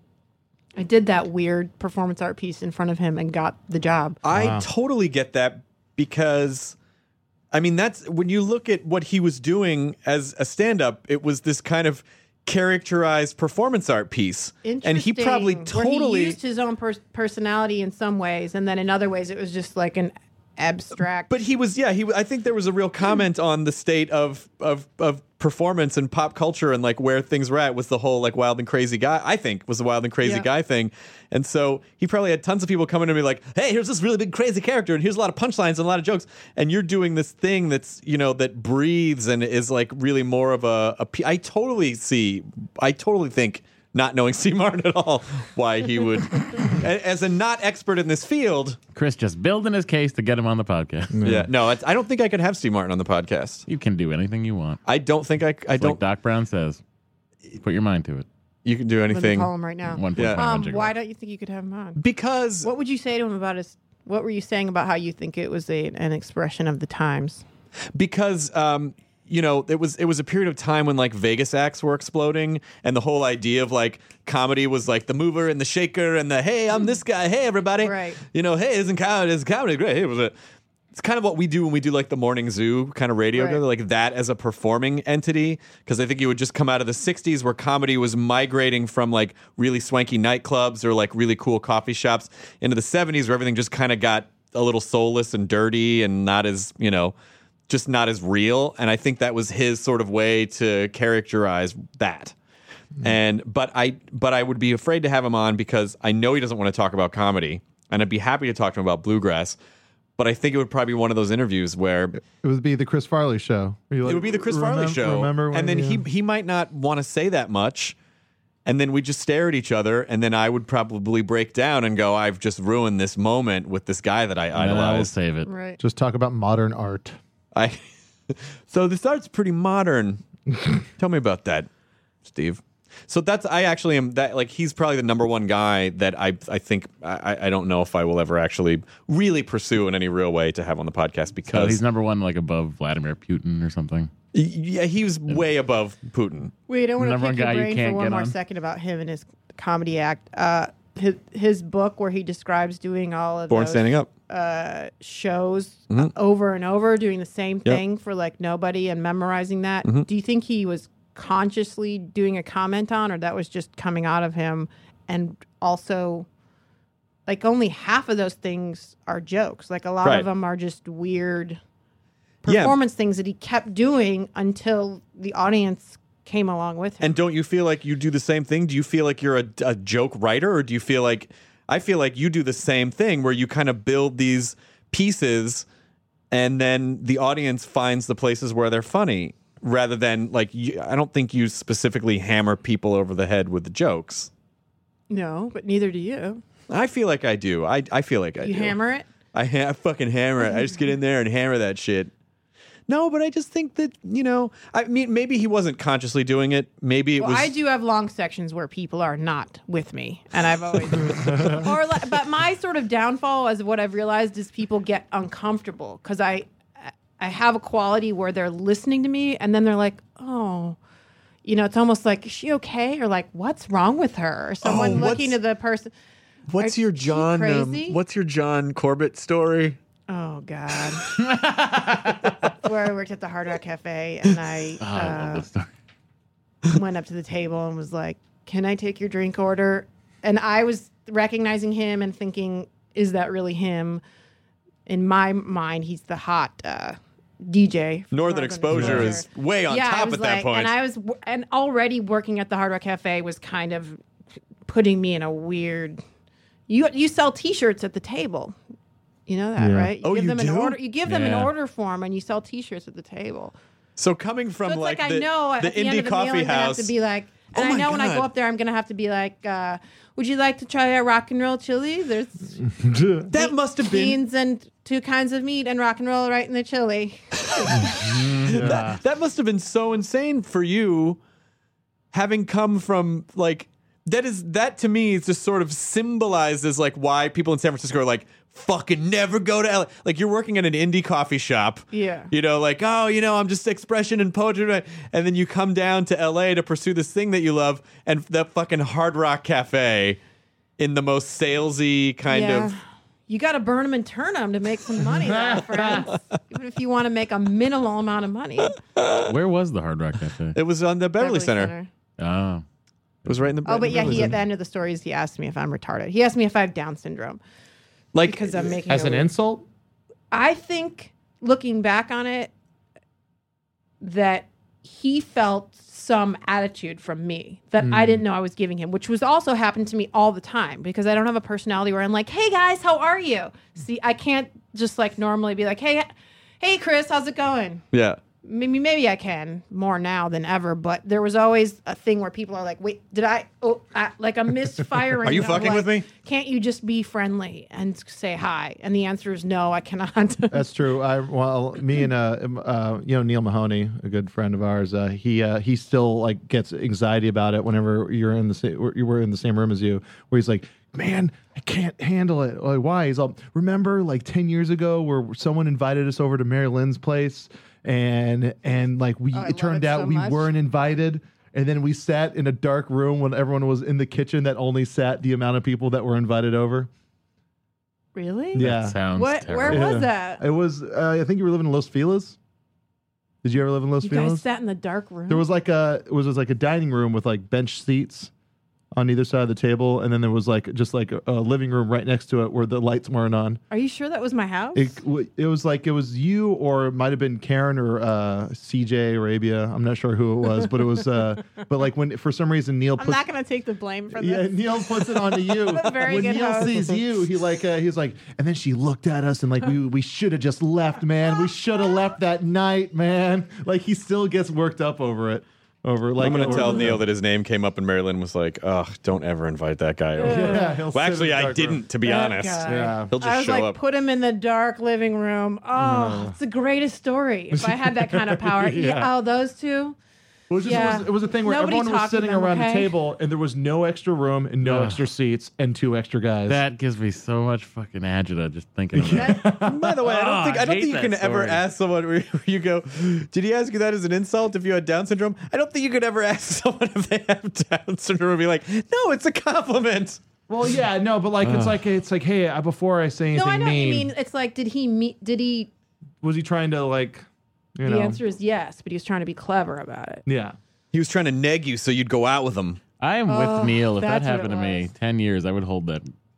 I did that weird performance art piece in front of him and got the job. I totally get that because, I mean, that's when you look at what he was doing as a stand-up. It was this kind of characterized performance art piece, and he probably Interesting, where totally he used his own pers- personality in some ways, and then in other ways, it was just like an abstract. But he was, yeah, he. I think there was a real comment on the state of of of performance and pop culture and like where things were at was the whole like wild and crazy guy. I think was the wild and crazy Yeah. guy thing, and so he probably had tons of people coming to me like, "Hey, here's this really big crazy character, and here's a lot of punchlines and a lot of jokes, and you're doing this thing that's you know that breathes and is like really more of a." a p- I totally see. I totally think. Not knowing Steve Martin at all, why he would, a- as a not expert in this field. Chris just building his case to get him on the podcast. Yeah, no, it's, I don't think I could have Steve Martin on the podcast. You can do anything you want. I don't think I. I It's don't. like Doc Brown says. Put your mind to it. You can do Let me anything call him right now. one point Yeah. five Um, gigawatts. why don't you think you could have him on? because What would you say to him about his? What were you saying about how you think it was a, an expression of the times? because um, you know it was it was a period of time when like Vegas acts were exploding, and the whole idea of like comedy was like the mover and the shaker and the hey I'm this guy, hey everybody, Right. You know, hey isn't comedy is comedy great? Hey, it was a. It's kind of what we do when we do like the morning zoo kind of radio, Right. like that as a performing entity. Because I think you would just come out of the sixties where comedy was migrating from like really swanky nightclubs or like really cool coffee shops into the seventies where everything just kind of got a little soulless and dirty and not as, you know, just not as real. And I think that was his sort of way to characterize that. And but I but I would be afraid to have him on because I know he doesn't want to talk about comedy, and I'd be happy to talk to him about bluegrass. But I think it would probably be one of those interviews where It would be the Chris Farley show. Where you it like, would be the Chris Farley remem- show, Remember when and then he you- he might not want to say that much, and then we just stare at each other, and then I would probably break down and go, "I've just ruined this moment with this guy that I And then I will idolize." save it. Right. just talk about modern art. I so this art's pretty modern. Tell me about that, Steve. So that's I actually am that like he's probably the number one guy that I I think I, I don't know if I will ever actually really pursue in any real way to have on the podcast So because he's number one, like above Vladimir Putin or something. yeah he was way above Putin. Wait, I want to Number one pick your guy you brain can't for one get more on. second about him and his comedy act. Uh, his, his book where he describes doing all of Born those Standing Up. uh, shows Mm-hmm. uh, over and over, doing the same thing for like nobody and memorizing that. Mm-hmm. Do you think he was consciously doing a comment on, or that was just coming out of him? And also, like only half of those things are jokes. Like a lot Right. of them are just weird Yeah. performance things that he kept doing until the audience came along with him. And don't you feel like you do the same thing? Do you feel like you're a, a joke writer, or do you feel like I feel like you do the same thing where you kind of build these pieces and then the audience finds the places where they're funny rather than like you, I don't think you specifically hammer people over the head with the jokes. No, but neither do you. I feel like I do. I I feel like I You do. hammer it? I, ha- I fucking hammer it. I just get in there and hammer that shit. No, but I just think that, you know, I mean, maybe he wasn't consciously doing it. Maybe it Well, was. I do have long sections where people are not with me, and I've always. or, like, but my sort of downfall, as what I've realized, is people get uncomfortable because I, I have a quality where they're listening to me, and then they're like, oh, you know, it's almost like, is she okay? Or like, what's wrong with her? Or someone Oh, what's- looking to the person. What's Are your you John? Um, crazy? what's your John Corbett story? Oh God! Where I worked at the Hard Rock Cafe, and I, Oh, I love uh, this story. went up to the table and was like, "Can I take your drink order?" And I was recognizing him and thinking, "Is that really him?" In my mind, he's the hot uh, D J. from Northern Exposure is way on yeah, I top was at that like- point. And I was, and already working at the Hard Rock Cafe was kind of putting me in a weird. You you sell T-shirts at the table. You know that, Yeah. right? You Oh, give you them an do? order. You give them an Yeah. order form, and you sell T-shirts at the table. so coming from So it's like, like, I the, know the at the end indie of the meal, coffee I'm gonna have house. to be like, Oh and I my know when I go God. up there, I'm gonna have to be like, uh, "Would you like to try a rock and roll chili? There's that must have been beans and two kinds of meat and rock and roll right in the chili." that, that must have been so insane for you, having come from like that is that to me is just sort of symbolized as like why people in San Francisco are like fucking never go to L A. Like you're working at an indie coffee shop. Yeah. You know, like, oh, you know, I'm just expression and poetry. And then you come down to L A to pursue this thing that you love, and that fucking Hard Rock Cafe in the most salesy kind yeah. of. You got to burn them and turn them to make some money, though, friends. Even if you want to make a minimal amount of money. Where was the Hard Rock Cafe? It was on the Beverly, Center. Oh. It was right in the. Oh, but yeah, Beverly he at Center. the end of the stories, he asked me if I'm retarded. He asked me if I have Down syndrome like because I'm making As a an weird- insult? I think looking back on it, that he felt some attitude from me that I didn't know I was giving him, which was also happened to me all the time because I don't have a personality where I'm like, "Hey guys, how are you?" See, I can't just like normally be like, "Hey, hey Chris, how's it going?" Yeah. Maybe maybe I can more now than ever, but there was always a thing where people are like, "Wait, did I? Oh, I, like a misfiring." Are you of, fucking like, with me? Can't you just be friendly and say hi? And the answer is no, I cannot. That's true. I well, me and uh, um, uh, you know, Neil Mahoney, a good friend of ours. Uh, he uh, he still like gets anxiety about it whenever you're in the same you were in the same room as you, where he's like, "Man, I can't handle it." Like, why? He's all, "Remember, like ten years ago, where someone invited us over to Mary Lynn's place, and and like we Oh, I it love turned it out so we much." weren't invited." And then we sat in a dark room when everyone was in the kitchen that only sat the amount of people that were invited over. Really? Yeah. Sounds What? Where terrible. was that? It was, uh, I think you were living in Los Feliz. Did you ever live in Los You Feliz? guys sat in the dark room. There was like a, it was, it was like a dining room with like bench seats on either side of the table, and then there was like just like a, a living room right next to it where the lights weren't on. Are you sure that was my house? It w- it was like it was you, or it might have been Karen or uh, C J Arabia. I'm not sure who it was, but it was. Uh, but like when for some reason Neil I'm puts not going to take the blame for yeah, this. Neil puts it onto you. I'm a very when good Neil host. sees you, he like uh, he's like, and then she looked at us and like we we should have just left, man. We should have left that night, man. Like he still gets worked up over it. Over like I'm gonna over tell the- Neil that his name came up and Marilyn was like, "Ugh, don't ever invite that guy over." Yeah, he'll sit Well, in actually, the I dark room. didn't, to be That honest. guy. Yeah. He'll just I was show like, up. put him in the dark living room. Oh, it's the greatest story. If I had that kind of power. yeah. Yeah. Oh, those two. It was, just, Yeah. it, was, it was a thing where Nobody everyone was talked to sitting them, around okay? the table and there was no extra room and no Ugh. extra seats and two extra guys. That gives me so much fucking agita just thinking of that. By the way, I don't Oh, think I I don't hate think you can that ever story. ask someone where you go, "Did he ask you that as an insult if you had Down syndrome?" I don't think you could ever ask someone if they have Down syndrome and be like, "No, it's a compliment." well, yeah, no, but like it's like it's like, hey, uh, before I say anything No, I know what mean, you mean. It's like, did he meet? Did he? was he trying to like, you The know? answer is yes, but he was trying to be clever about it. Yeah. He was trying to neg you so you'd go out with him. I am Oh, with Neil. If that that's what happened it to me, was. ten years, I would hold that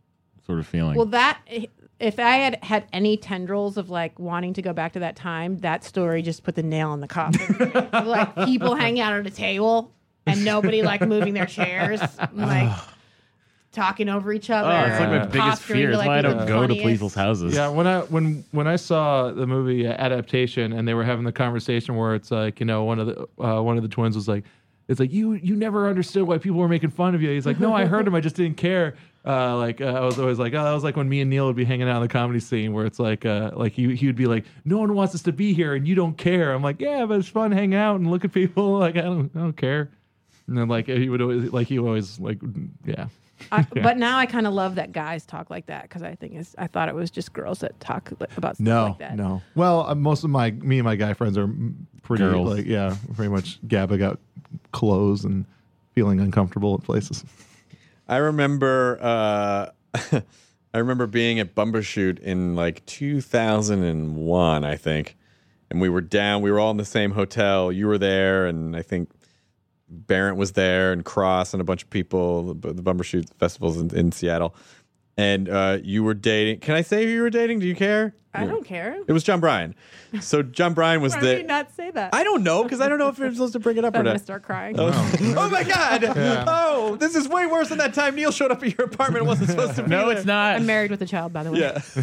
sort of feeling. Well, that if I had had any tendrils of like wanting to go back to that time, that story just put the nail in the coffin. Like people hanging out at a table and nobody like moving their chairs, like talking over each other. Oh, it's like my biggest posturing fear. to, That's like, why I be don't the go to funniest. people's houses. Yeah, when I when when I saw the movie Adaptation and they were having the conversation where it's like, you know, one of the uh, one of the twins was like, it's like you you never understood why people were making fun of you. He's like, no, I heard him, I just didn't care. Uh, like uh, I was always like, oh, that was like when me and Neil would be hanging out in the comedy scene where it's like, uh, like he he would be like, no one wants us to be here and you don't care. I'm like, yeah, but it's fun to hang out and look at people. Like I don't I don't care. And then like he would always like he always like yeah. I, Yeah. But now I kind of love that guys talk like that because I think it's, I thought it was just girls that talk li- about stuff No, like that. no. Well, uh, most of my me and my guy friends are m- pretty Girls. like yeah, very much gabbing out clothes and feeling uncomfortable at places. I remember uh, I remember being at Bumbershoot in like two thousand one, I think. And we were down, we were all in the same hotel. You were there, and I think Barrett was there, and Cross, and a bunch of people, the, the Bumbershoot festivals in, in Seattle. And uh, you were dating. Can I say who you were dating? Do you care? I don't care. It was John Bryan. So John Bryan was Why there. would you not say that? I don't know, because I don't know if you're supposed to bring it up I'm or going not. to start crying. Oh, oh my God! Oh, this is way worse than that time Neil showed up at your apartment and wasn't supposed to be no, there. it's not. I'm married with a child, by the way.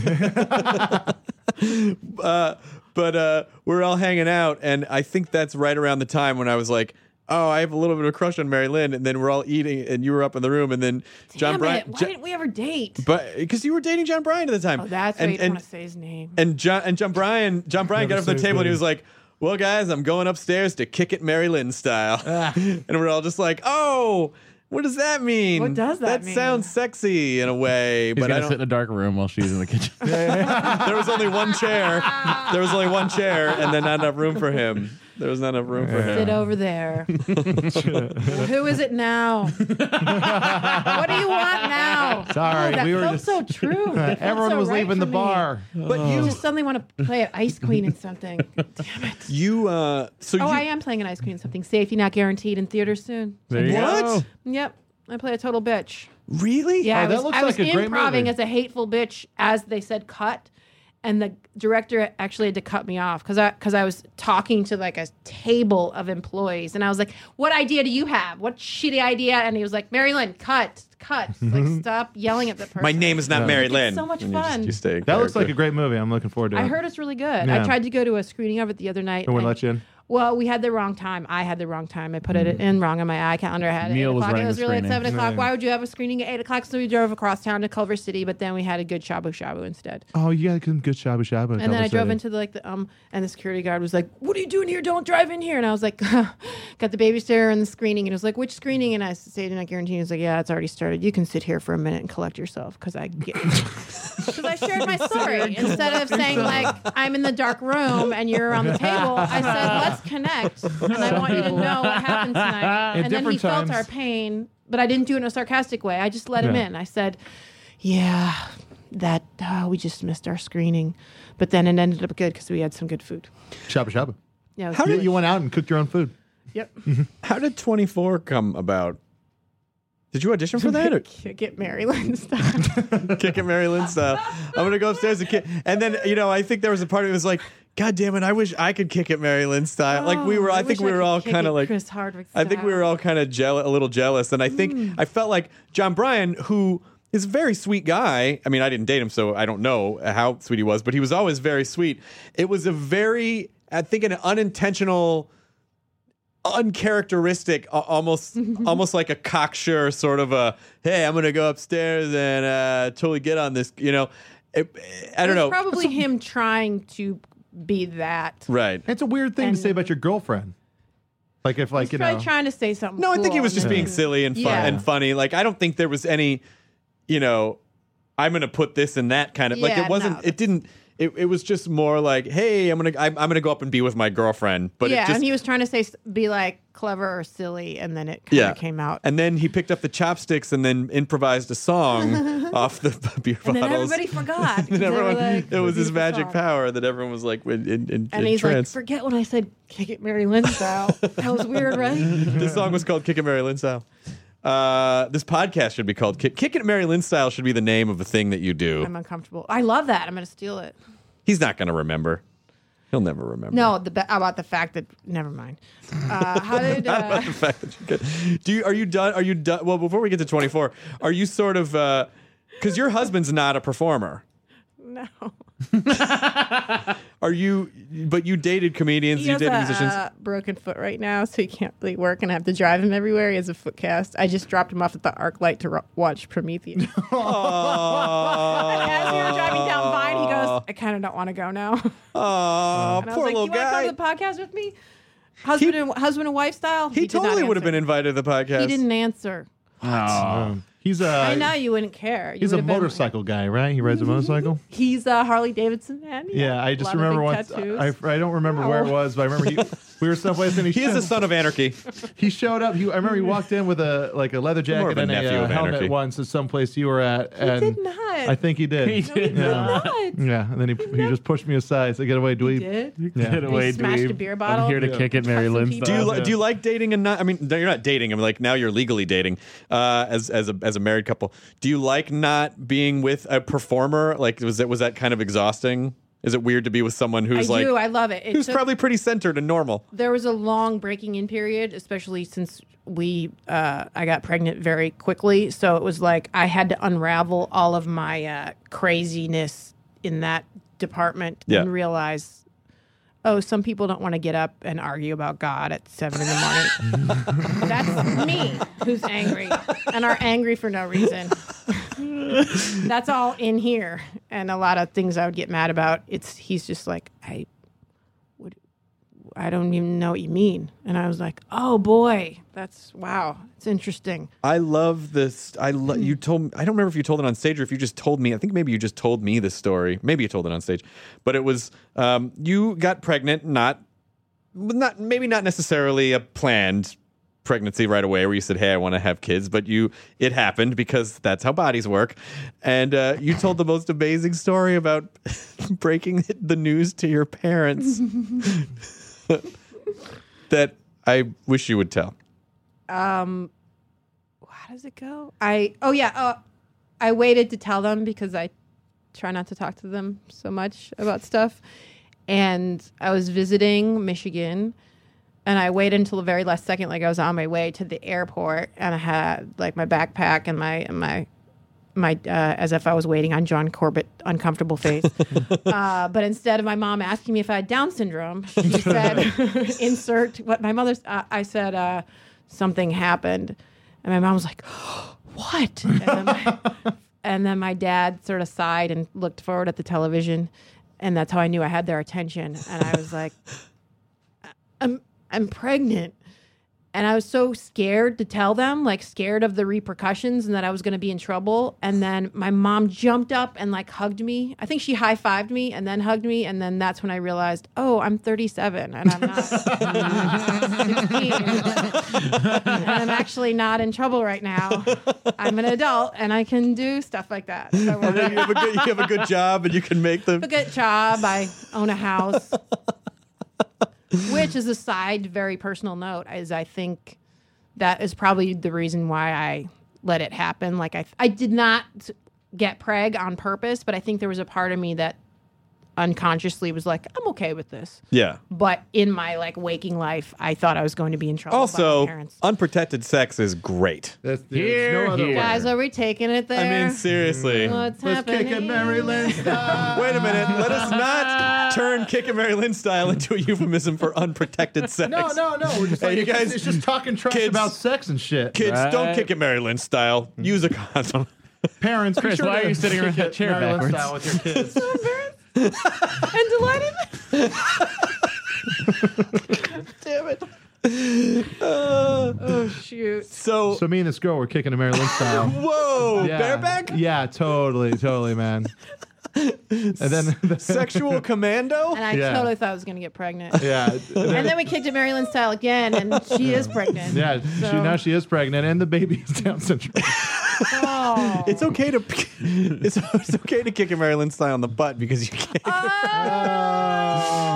Yeah. uh, but uh, we're all hanging out, and I think that's right around the time when I was like, oh, I have a little bit of a crush on Mary Lynn, and then we're all eating, and you were up in the room, and then John Damn Bryan. it. Why Jo- didn't we ever date? but because you were dating John Bryan at the time. Oh, that's why and, you don't and, want to say his name. and John and John Bryan, John Bryan got Never up to the say his table and he name. was like, "Well, guys, I'm going upstairs to kick it Mary Lynn style," and we're all just like, "Oh, what does that mean? What does that mean?" sounds sexy in a way, He's but I gonna don't." sit in a dark room while she's in the kitchen. There was only one chair. There was only one chair, and then not enough room for him. There was not enough room for him. Sit over there. Who is it now? What do you want now? Sorry, oh, that we were felt just- so true. That felt Everyone so was right leaving for the me. bar. But I you, just suddenly want to play at Ice Queen and something. Damn it. you, uh, so Oh, you, I am playing an Ice Queen and something. Safety not guaranteed in theaters soon. There you What? go. Yep. I play a total bitch. really? Yeah, Oh, I that was, looks I was like a great improving movie. as a hateful bitch as they said cut. And the director actually had to cut me off because I because I was talking to like a table of employees, and I was like, "What idea do you have? What shitty idea?" And he was like, "Mary Lynn, cut, cut, like stop yelling at the person." My name is not Mary It's Lynn. so much And you just- fun. you stay That looks like a character. great movie. I'm looking forward to it. I heard it's really good. Yeah. I tried to go to a screening of it the other night. They wouldn't and- let you in? Well, we had the wrong time. I had the wrong time. I put it in wrong on my eye calendar. I had it at Neil eight was o'clock. running It was the really at screening. seven o'clock. Yeah. Why would you have a screening at eight o'clock? So we drove across town to Culver City, but then we had a good shabu shabu instead. Oh, you got some good shabu shabu. And then I drove into the, like the um, and the security guard was like, "What are you doing here? Don't drive in here." And I was like, "Got the babysitter and the screening." And it was like, "Which screening?" And I said, "Not guaranteed." He was like, "Yeah, it's already started. You can sit here for a minute and collect yourself." Because I get because I shared my story instead of saying like I'm in the dark room and you're on the table. I said, "Let's connect," and I want you to know what happened tonight. At And then he different felt times. our pain, but I didn't do it in a sarcastic way. I just let him Yeah. in. I said, "Yeah, that uh, we just missed our screening." But then it ended up good because we had some good food. shabu shabu. Yeah, it was How You, good. you went out and cooked your own food. Yep. How did twenty-four come about? Did you audition for that? Or Get Mary Lynn stuff. kick it Mary Lynn style? I'm gonna go upstairs and kick. And then you know, I think there was a part of me that was like, God damn it, I wish I could kick it Mary Lynn style. like we were, Oh, I, think wish we were could all kick kind of it like. Chris Hardwick. I think we were all kind of jealous, a little jealous, and I think Mm. I felt like John Bryan, who is a very sweet guy. I mean, I didn't date him, so I don't know how sweet he was, but he was always very sweet. It was a very, I think, an unintentional, uncharacteristic, a- almost, almost like a cocksure sort of a. Hey, I'm gonna go upstairs and uh, totally get on this. You know, it, I don't It know. was probably him trying to be that. Right. It's a weird thing And- to say about your girlfriend. Like if like He's you probably know. trying to say something. No, I think he cool was just and being then- silly and fun Yeah. and funny. Like I don't think there was any, you know, I'm gonna put this and that kind of like Yeah, it wasn't. no. It didn't. It, it was just more like, hey, I'm gonna I'm, I'm gonna go up and be with my girlfriend. But yeah, it just and he was trying to say be like clever or silly, and then it kind of yeah came out. And then he picked up the chopsticks and then improvised a song off the beer And then bottles. everybody forgot. 'cause And they were everyone, like, it was his beautiful magic song. power that everyone was like in, in, in, And in he's like, trance. forget when I said kick it Mary Lynn style. That was weird, right? The song was called "Kick It Mary Lynn Style." Uh, this podcast should be called Kick, Kick It Mary Lynn Style should be the name of the thing that you do. I'm uncomfortable. I love that. I'm going to steal it. He's not going to remember. He'll never remember. No, the about the fact that never mind. Uh, how did Not uh, about the fact that you could. Do you are you done? Are you done? Well, before we get to twenty-four, are you sort of because your husband's not a performer? no? Are you? But you dated comedians. He you has dated a musicians. uh, broken foot right now, so he can't really work, and I have to drive him everywhere. He has a foot cast. I just dropped him off at the ArcLight to ro- watch Prometheus. Aww. And as we were driving down Vine, he goes, "I kind of don't want to go now." Aww, And I was poor like, little "You want to guy. come to the podcast with me, husband and husband and wife style?" He, did not totally would have answer. been invited to the podcast. He didn't answer. Um, he's a I know you wouldn't care. You he's a would have been- motorcycle guy, right? He rides a motorcycle. He's a Harley Davidson man. Yeah, I just lot of remember big once. tattoos. I, I don't remember where it Wow. was, but I remember he, we were someplace and he, He is showed, a son of anarchy. he showed up. He, I remember he walked in with a like a leather More jacket of a and a nephew uh, of helmet anarchy. once at some place you were at. He and did not. I think he did. He did yeah. not. Not. Yeah, and then he he just pushed me aside. Said, "Get away, dweeb." Did? Yeah. Get away, He smashed dweeb. a beer bottle? I'm here to Yeah. kick it, Mary Cut some Lynn people. Do you style. li- do you like dating and not? I mean, no, you're not dating. I mean, like now you're legally dating uh, as as a as a married couple. Do you like not being with a performer? Like, was that was that kind of exhausting? Is it weird to be with someone who's I like do. I love it. It who's took- probably pretty centered and normal? there was a long breaking in period, especially since we uh, I got pregnant very quickly. So it was like I had to unravel all of my uh, craziness in that department Yeah. and realize, oh, some people don't want to get up and argue about God at seven in the morning. That's me who's angry and are angry for no reason. That's all in here, and a lot of things I would get mad about. It's he's just like I. I don't even know what you mean. And I was like, oh boy, that's wow. It's interesting. I love this. I lo- you told me, I don't remember if you told it on stage or if you just told me. I think maybe you just told me this story. Maybe you told it on stage, but it was um, you got pregnant, not not maybe not necessarily a planned pregnancy right away where you said, hey, I want to have kids, but you it happened because that's how bodies work. And uh, you told the most amazing story about breaking the news to your parents that I wish you would tell. Um, how does it go? I oh yeah, uh, I waited to tell them because I try not to talk to them so much about stuff. And I was visiting Michigan, and I waited until the very last second, like I was on my way to the airport, and I had like my backpack and my and my my uh, as if I was waiting on John Corbett, uncomfortable face. uh, but instead of my mom asking me if I had Down syndrome, she said, "Insert what my mother's." Uh, I said uh, something happened, and my mom was like, "What?" And then, my, and then my dad sort of sighed and looked forward at the television, and that's how I knew I had their attention. And I was like, "I'm I'm pregnant." And I was so scared to tell them, like scared of the repercussions and that I was going to be in trouble. And then my mom jumped up and like hugged me. I think she high-fived me and then hugged me. And then that's when I realized, oh, I'm thirty-seven and I'm not sixteen. And I'm actually not in trouble right now. I'm an adult and I can do stuff like that. So And then you have a good, you have a good job and you can make the a good job. I own a house. Which is a side, very personal note, is I think that is probably the reason why I let it happen. Like I, I did not get preg on purpose, but I think there was a part of me that unconsciously was like, I'm okay with this. yeah. But in my like waking life, I thought I was going to be in trouble. by Also, my parents. unprotected sex is great. That's, there's Here, no other here. way. Guys, are we taking it I there? mean, seriously. What's Let's happening? kick it, Mary Lynn style. Wait a minute. Let us not turn Kick It Mary Lynn style into a euphemism for unprotected sex. No, no, no. We're just Hey, like, you it's, guys- it's just talking trash kids- about sex and shit. Kids, don't Right. kick it Mary Lynn style. Use a condom. Parents, be Chris, sure why to are you sitting kick around that it chair Mary Lynn backwards? style with your kids. And delighted. Damn it. oh, shoot. So, So me and this girl were kicking a Mary Lynn style. whoa, Yeah. bareback? Yeah, totally, totally, man. And then, Sexual commando? And I Yeah. totally thought I was going to get pregnant. yeah, And then we kicked it Maryland style again, and she is pregnant. yeah. So- She now she is pregnant, and the baby is Down syndrome. Oh. It's okay to it's, it's okay to kick a Mary Lynn style on the butt because you can't.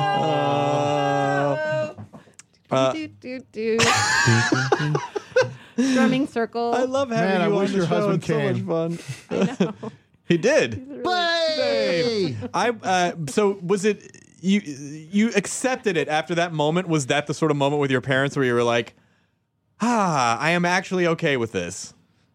Oh. Uh, do, do, do. drumming circle. I love having Man, I you wish on the your show. husband It's so came. much fun. I know. He did. Play! I uh, so was it you? You accepted it after that moment. Was that the sort of moment with your parents where you were like, "Ah, I am actually okay with this"?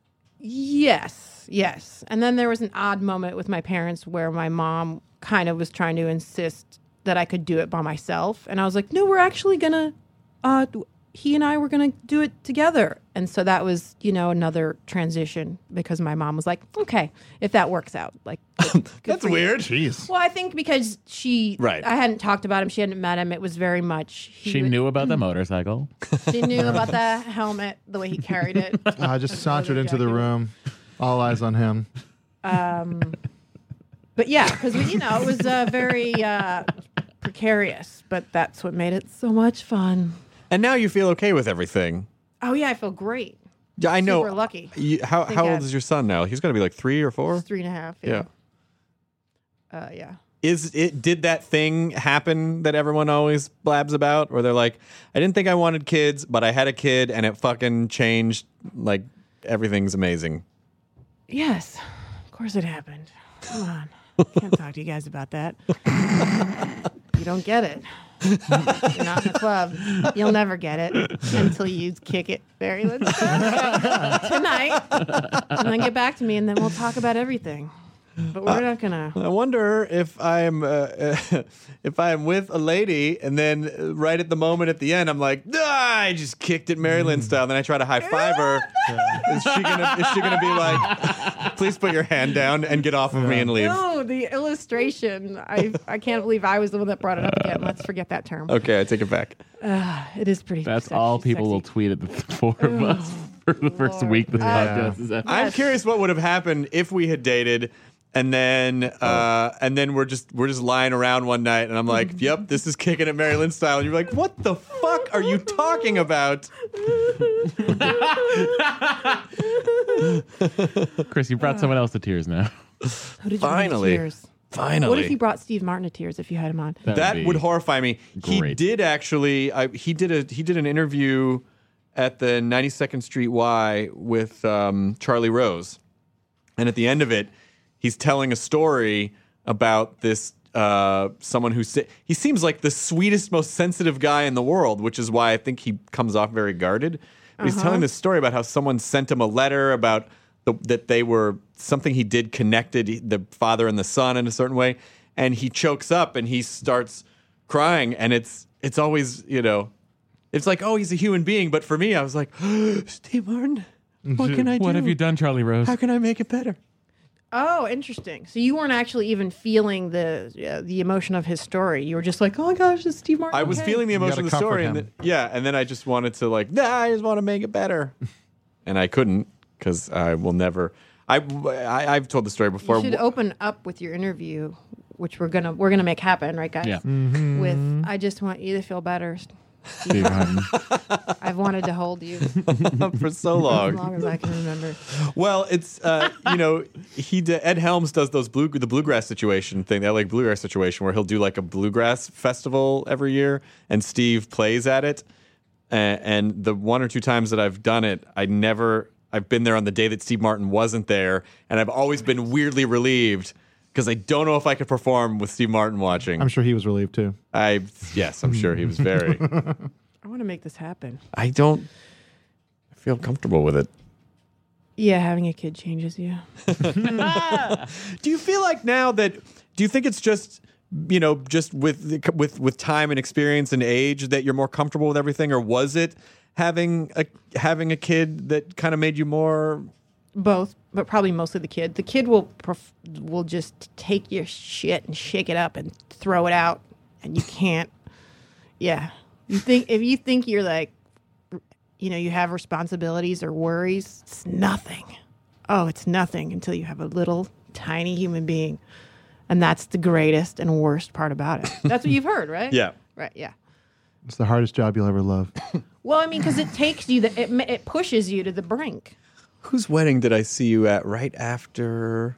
Yes, yes. And then there was an odd moment with my parents where my mom kind of was trying to insist that I could do it by myself, and I was like, "No, we're actually gonna." Uh, he and I were gonna do it together, and so that was, you know, another transition because my mom was like, "Okay, if that works out, like." Good, good That's for you." weird. Jeez. Well, I think because she, Right. I hadn't talked about him, she hadn't met him. It was very much. He She would- knew about the motorcycle. She knew about the helmet, the way he carried it. I just sauntered into the jacket. room. All eyes on him. Um, but yeah, because you know it was uh, very uh, precarious, but that's what made it so much fun. And now you feel okay with everything. Oh yeah, I feel great. Yeah, I know. Super lucky. You, how Think how I- old is your son now? He's going to be like three or four. It's three and a half. Yeah. Uh, yeah. Is it did that thing happen that everyone always blabs about, where they're like, I didn't think I wanted kids, but I had a kid and it fucking changed. Like everything's amazing. Yes, of course it happened. Come on, can't talk to you guys about that. You don't get it. You're not in the club. You'll never get it until you kick it. Barry, let's go tonight, and then get back to me, and then we'll talk about everything. But we're not gonna. I wonder if I'm uh, if I'm with a lady, and then uh, right at the moment at the end, I'm like, ah, I just kicked it Maryland style. Then I try to high five her. Is she gonna Is she gonna be like, please put your hand down and get off of me and leave? No, the illustration. I I can't believe I was the one that brought it up again. Let's forget that term. Okay, I take it back. Uh, it is pretty. That's sexy, all people sexy. will tweet at the four of us for the first week this podcast is ever. I'm curious what would have happened if we had dated. And then, uh, and then we're just we're just lying around one night, and I'm like, "Yep, this is kicking it Maryland style." And you're like, "What the fuck are you talking about?" Chris, you brought someone else to tears now. Who did you bring to Finally. tears? Finally, What if you brought Steve Martin to tears if you had him on? That, that be would horrify me. He great. did actually. I, he did a he did an interview at the ninety-second Street Y with um, Charlie Rose, and at the end of it, he's telling a story about this uh, someone who si- he seems like the sweetest, most sensitive guy in the world, which is why I think he comes off very guarded. But he's telling this story about how someone sent him a letter about the, that they were something he did connected the father and the son in a certain way, and he chokes up and he starts crying, and it's it's always, you know, it's like, oh, he's a human being, but for me, I was like, Steve Martin, what can I do? What have you done, Charlie Rose? How can I make it better? Oh, interesting. So you weren't actually even feeling the uh, the emotion of his story. You were just like, "Oh my gosh, it's Steve Martin." I was okay." feeling the emotion gotta of the story, and comfort then, yeah, and then I just wanted to like, nah, I just want to make it better, and I couldn't because I will never. I, I I've told the story before. You should open up with your interview, which we're gonna we're gonna make happen, right, guys? Yeah. With I just want you to feel better. Steve Martin. I've wanted to hold you for so as long. long as I can remember. Well, it's uh, you know he d- Ed Helms does those blue the bluegrass situation thing, the L A bluegrass situation, where he'll do like a bluegrass festival every year, and Steve plays at it. Uh, and the one or two times that I've done it, I never I've been there on the day that Steve Martin wasn't there, and I've always been weirdly relieved because I don't know if I could perform with Steve Martin watching. I'm sure he was relieved too. I yes, I'm sure he was very. I want to make this happen. I don't feel comfortable with it. Yeah, having a kid changes you. Do you feel like now that do you think it's just you know just with with with time and experience and age that you're more comfortable with everything, or was it having a having a kid that kind of made you more? Both, but probably mostly the kid. The kid will pref- will just take your shit and shake it up and throw it out, and you can't. Yeah, you think if you think you're like, you know, you have responsibilities or worries, it's nothing. Oh, it's nothing until you have a little tiny human being, and that's the greatest and worst part about it. That's what you've heard, right? Yeah. Right. Yeah. It's the hardest job you'll ever love. Well, I mean, because it takes you, the, it it pushes you to the brink. Whose wedding did I see you at right after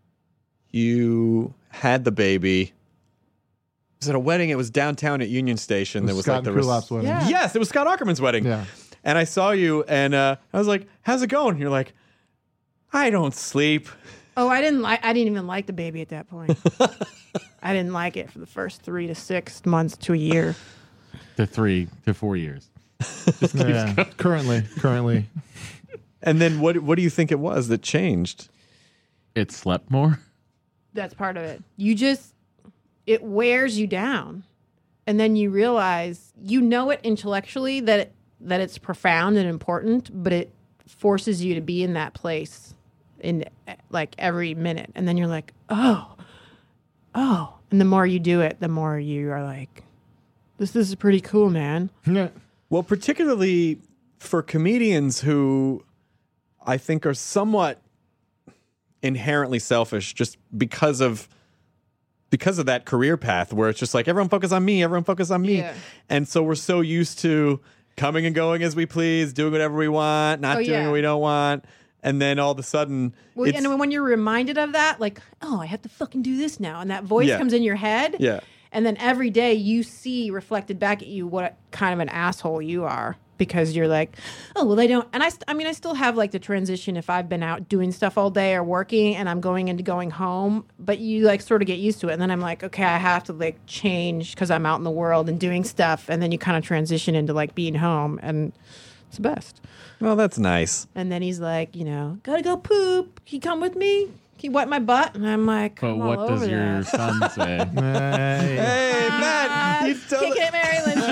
you had the baby? It was at a wedding. It was downtown at Union Station. There was Scott like the and Kulop's wedding. Yeah. Yes, it was Scott Ackerman's wedding. Yeah. and I saw you, and uh, I was like, "How's it going?" You're like, "I don't sleep." Oh, I didn't like. I didn't even like the baby at that point. I didn't like it for the first three to six months to a year. To three to four years. Just yeah. Currently, currently. And then what? What do you think it was that changed? It slept more. That's part of it. You just it wears you down, and then you realize you know it intellectually that it, that it's profound and important, but it forces you to be in that place in like every minute, and then you're like, oh, oh, and the more you do it, the more you are like, this, this is pretty cool, man. Yeah. Well, particularly for comedians who I think are somewhat inherently selfish, just because of because of that career path where it's just like everyone focus on me, everyone focus on me, Yeah. and so we're so used to coming and going as we please, doing whatever we want, not Oh, doing yeah. what we don't want. And then all of a sudden, Well, it's, and when you're reminded of that, like, oh, I have to fucking do this now, and that voice Yeah. comes in your head, yeah, and then every day you see reflected back at you what kind of an asshole you are because you're like, oh, well, they don't. And I, st- I mean, I still have like the transition if I've been out doing stuff all day or working and I'm going into going home, but you like sort of get used to it. And then I'm like, okay, I have to like change because I'm out in the world and doing stuff. And then you kind of transition into like being home, and it's the best. well, that's nice. And then he's like, you know, gotta go poop. Can you come with me? Can you wipe my butt? And I'm like, But I'm what all does over your that. son say? Hey. Hey, Matt, you Kick it, Maryland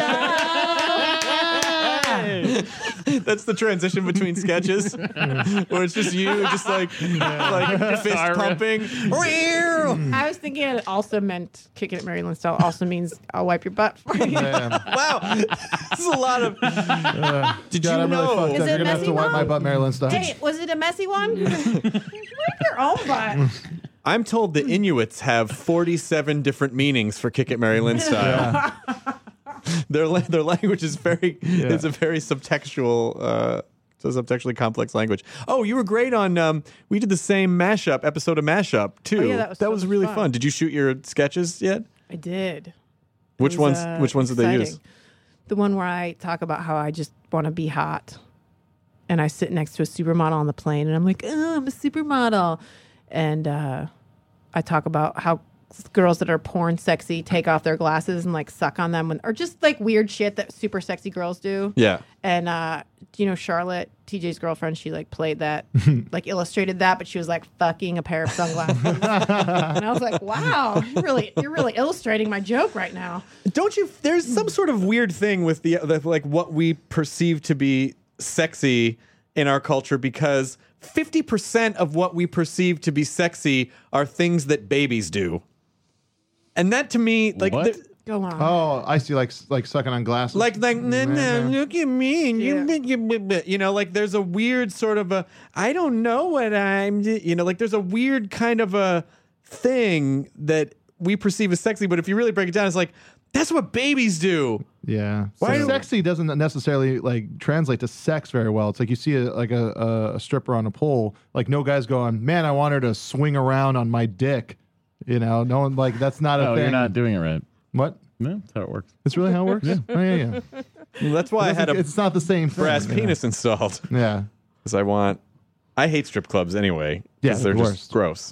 That's the transition between sketches, where it's just you, just like, like fist pumping. I was thinking it also meant kick it at Maryland style also means I'll wipe your butt for you. Wow, this is a lot of. Uh, Did God, you I'm know? really fucked Is up. it You're gonna have messy, to wipe Mom? my butt, Maryland style. Hey, was it a messy one? Wipe your own butt. I'm told the Inuits have forty-seven different meanings for kick it Maryland style. their la- their language is very Yeah. it's a very subtextual uh it's a subtextually complex language. Oh, you were great on um we did the same mashup episode of Mashup too. Oh, yeah, that was so much really fun. fun. Did you shoot your sketches yet? I did. Which It was, ones uh, which ones did they use? exciting. The one where I talk about how I just want to be hot. And I sit next to a supermodel on the plane and I'm like, oh, I'm a supermodel. And uh, I talk about how girls that are porn sexy take off their glasses and like suck on them when, or just like weird shit that super sexy girls do. Yeah. And uh, you know, Charlotte, T J's girlfriend, she like played that, like illustrated that, but she was like fucking a pair of sunglasses. And I was like, wow, you're really, you're really illustrating my joke right now. Don't you there's some sort of weird thing with the, the like what we perceive to be sexy in our culture, because fifty percent of what we perceive to be sexy are things that babies do. And that to me, like, What? the- Go on. Oh, I see. Like like sucking on glasses. like, like, nah, nah, Nah. look at me, and Yeah. you, you, you know, like, there's a weird sort of a, I don't know what I'm, d-" you know, like, there's a weird kind of a thing that we perceive as sexy, but if you really break it down, it's like, that's what babies do. Yeah. Why So do- sexy doesn't necessarily like translate to sex very well. It's like you see a, like a, a, a stripper on a pole. Like no guy's going, man, I want her to swing around on my dick. You know, no one like that's not a No, thing. you're not doing it right. What? No, that's how it works. That's really how it works. Oh yeah, yeah. Well, that's why I had a It's not the same thing. brass you know? penis installed. Yeah. Because I want, I hate strip clubs anyway. 'cause Yeah, they're the just worst. gross.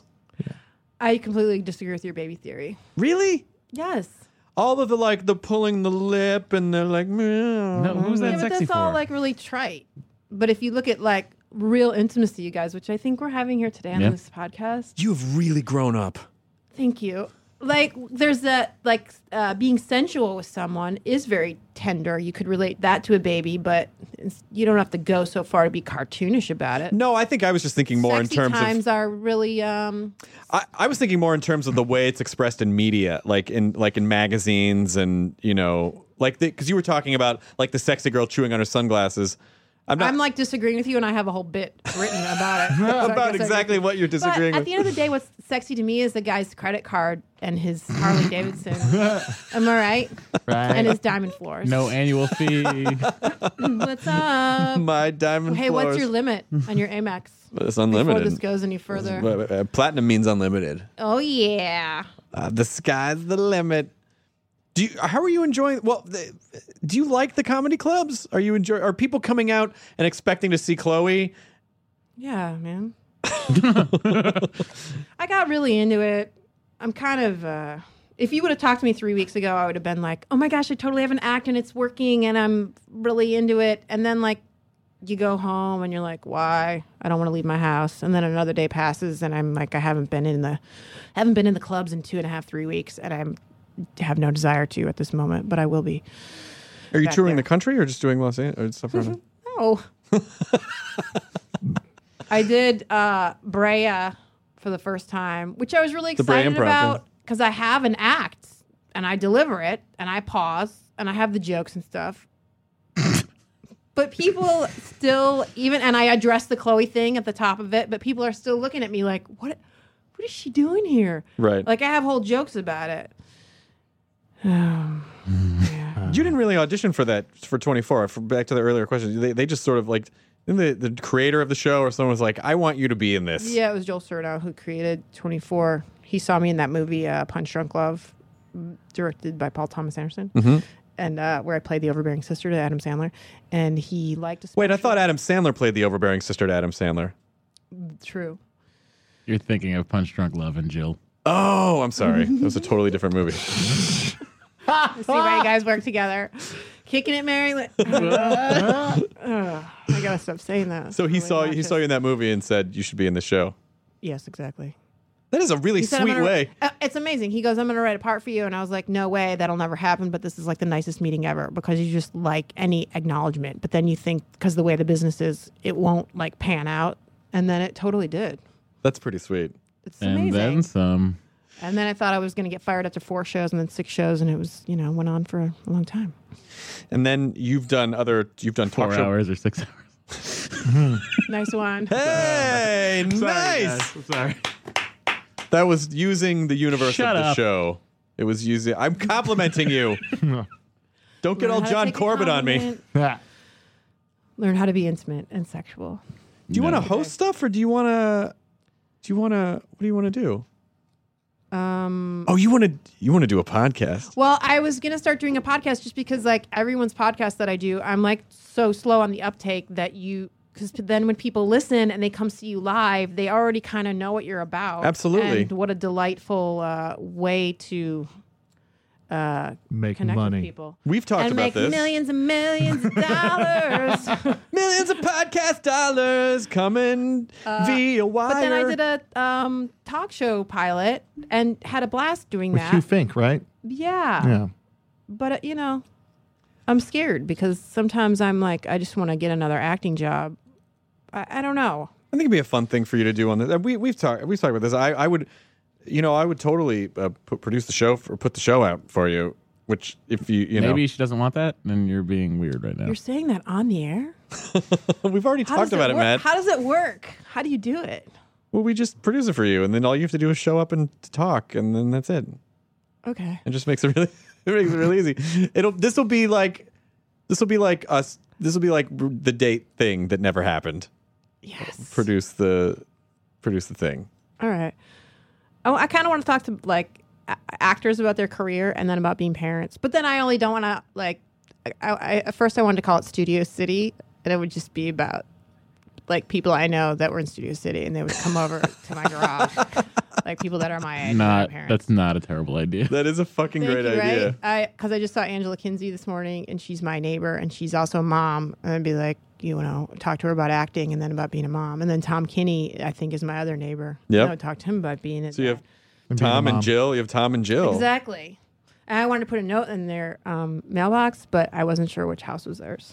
I completely disagree with your baby theory. Really? Yes. All of the like the pulling the lip and they're like, no, No, who's that Yeah, but sexy that's all for? like really trite. But if you look at like real intimacy, you guys, which I think we're having here today on Yep. this podcast. You have really grown up. Thank you. Like there's that like uh, being sensual with someone is very tender. You could relate that to a baby, but it's, you don't have to go so far to be cartoonish about it. No, I think I was just thinking more Sexy in terms times of. are really um I, I was thinking more in terms of the way it's expressed in media, like in like in magazines and you know, like because you were talking about like the sexy girl chewing on her sunglasses. I'm not I'm like disagreeing with you, and I have a whole bit written about it. So I about guess I- exactly what you're disagreeing But at with. the end of the day, what's sexy to me is the guy's credit card and his Harley Davidson. Am I right? Right. And his diamond floors. No annual fee. What's up? My diamond Hey, what's floors. your limit on your Amex? It's Before unlimited. this goes any further. But, uh, Platinum means unlimited. Oh yeah. Uh, the sky's the limit. Do you, how are you enjoying? Well, the, do you like the comedy clubs? Are you enjoy? Are people coming out and expecting to see Chloe? Yeah, man. I got really into it. I'm kind of. Uh, if you would have talked to me three weeks ago, I would have been like, "Oh my gosh, I totally have an act and it's working, and I'm really into it." And then like, you go home and you're like, "Why? I don't want to leave my house." And then another day passes, and I'm like, I haven't been in the, haven't been in the clubs in two and a half, three weeks, and I'm. have no desire to at this moment, but I will be. Are you touring there. the country or just doing Los Angeles or stuff around? No. I did uh, Brea for the first time, which I was really The Brea excited Improv, about because I have an act and I deliver it and I pause and I have the jokes and stuff. But people still even and I address the Chloe thing at the top of it, but people are still looking at me like, what? What is she doing here? Right. Like I have whole jokes about it. Um, yeah. You didn't really audition for that for twenty-four. For, back to the earlier question, they they just sort of like the the creator of the show or someone was like, I want you to be in this. Yeah, it was Joel Serno who created twenty-four. He saw me in that movie, uh, Punch Drunk Love, directed by Paul Thomas Anderson, mm-hmm. and uh, where I played the overbearing sister to Adam Sandler. And he liked to. Wait, I thought Adam Sandler played the overbearing sister to Adam Sandler. True. You're thinking of Punch Drunk Love and Jill. Oh, I'm sorry. That was a totally different movie. See why you guys work together. Kicking it, Mary. Li- uh, I gotta stop saying that. So he saw he saw you in that movie and said you should be in the show. Yes, exactly. That is a really He said, "I'm sweet gonna- way. Uh, it's amazing. He goes, I'm going to write a part for you. And I was like, no way. That'll never happen. But this is like the nicest meeting ever because you just like any acknowledgement. But then you think, because the way the business is, it won't like pan out. And then it totally did. That's pretty sweet. It's and amazing. then some. And then I thought I was going to get fired after four shows and then six shows. And it was, you know, went on for a, a long time. And then you've done other, you've done Four talk show. hours or six hours. Nice one. Hey, nice. Sorry, Sorry. That was using the universe Shut of the up. show. It was using. I'm complimenting you. Don't get Learn all how to John take a Corbett on me. compliment. Learn how to be intimate and sexual. Do you No. want to host stuff or do you want to? Do you want to? What do you want to do? Um, Oh, you want to? You want to do a podcast? Well, I was going to start doing a podcast just because, like, everyone's podcast that I do, I'm, like, so slow on the uptake that you... Because then when people listen and they come see you live, they already kind of know what you're about. Absolutely. And what a delightful uh, way to uh, Make connect money. with people. We've talked and about make this. millions and millions of dollars. Millions of podcast dollars coming via wire. But then I did a um, talk show pilot and had a blast doing With that. Hugh Fink, right? Yeah. Yeah. But, uh, you know, I'm scared because sometimes I'm like, I just want to get another acting job. I, I don't know. I think it'd be a fun thing for you to do on this. We we've talked we've talked about this. I, I would, you know, I would totally uh, put, produce the show or put the show out for you. Which, if you you Maybe know, she doesn't want that, then you're being weird right now. You're saying that on the air? we've already How talked does about it, work? Matt. How does it work? How do you do it? Well, we just produce it for you, and then all you have to do is show up and talk, and then that's it. Okay. It just makes it really, it makes it really easy. It'll. This will be like, this will be like us. This will be like the date thing that never happened. Yes. Produce the, produce the thing. All right. Oh, I kind of want to talk to like a- actors about their career and then about being parents. But then I only don't want to like. I, I, at first, I wanted to call it Studio City, and it would just be about like people I know that were in Studio City, and they would come over to my garage, like people that are my age. and Not. my parents. That's not a terrible idea. That is a fucking Thank great you, idea. right? I because I just saw Angela Kinsey this morning, and she's my neighbor, and she's also a mom. And I'd be like, you know, talk to her about acting, and then about being a mom. And then Tom Kinney, I think, is my other neighbor. Yep. I would talk to him about being. So you have And being a Tom and mom. Jill. You have Tom and Jill. Exactly. And I wanted to put a note in their um, mailbox, but I wasn't sure which house was theirs.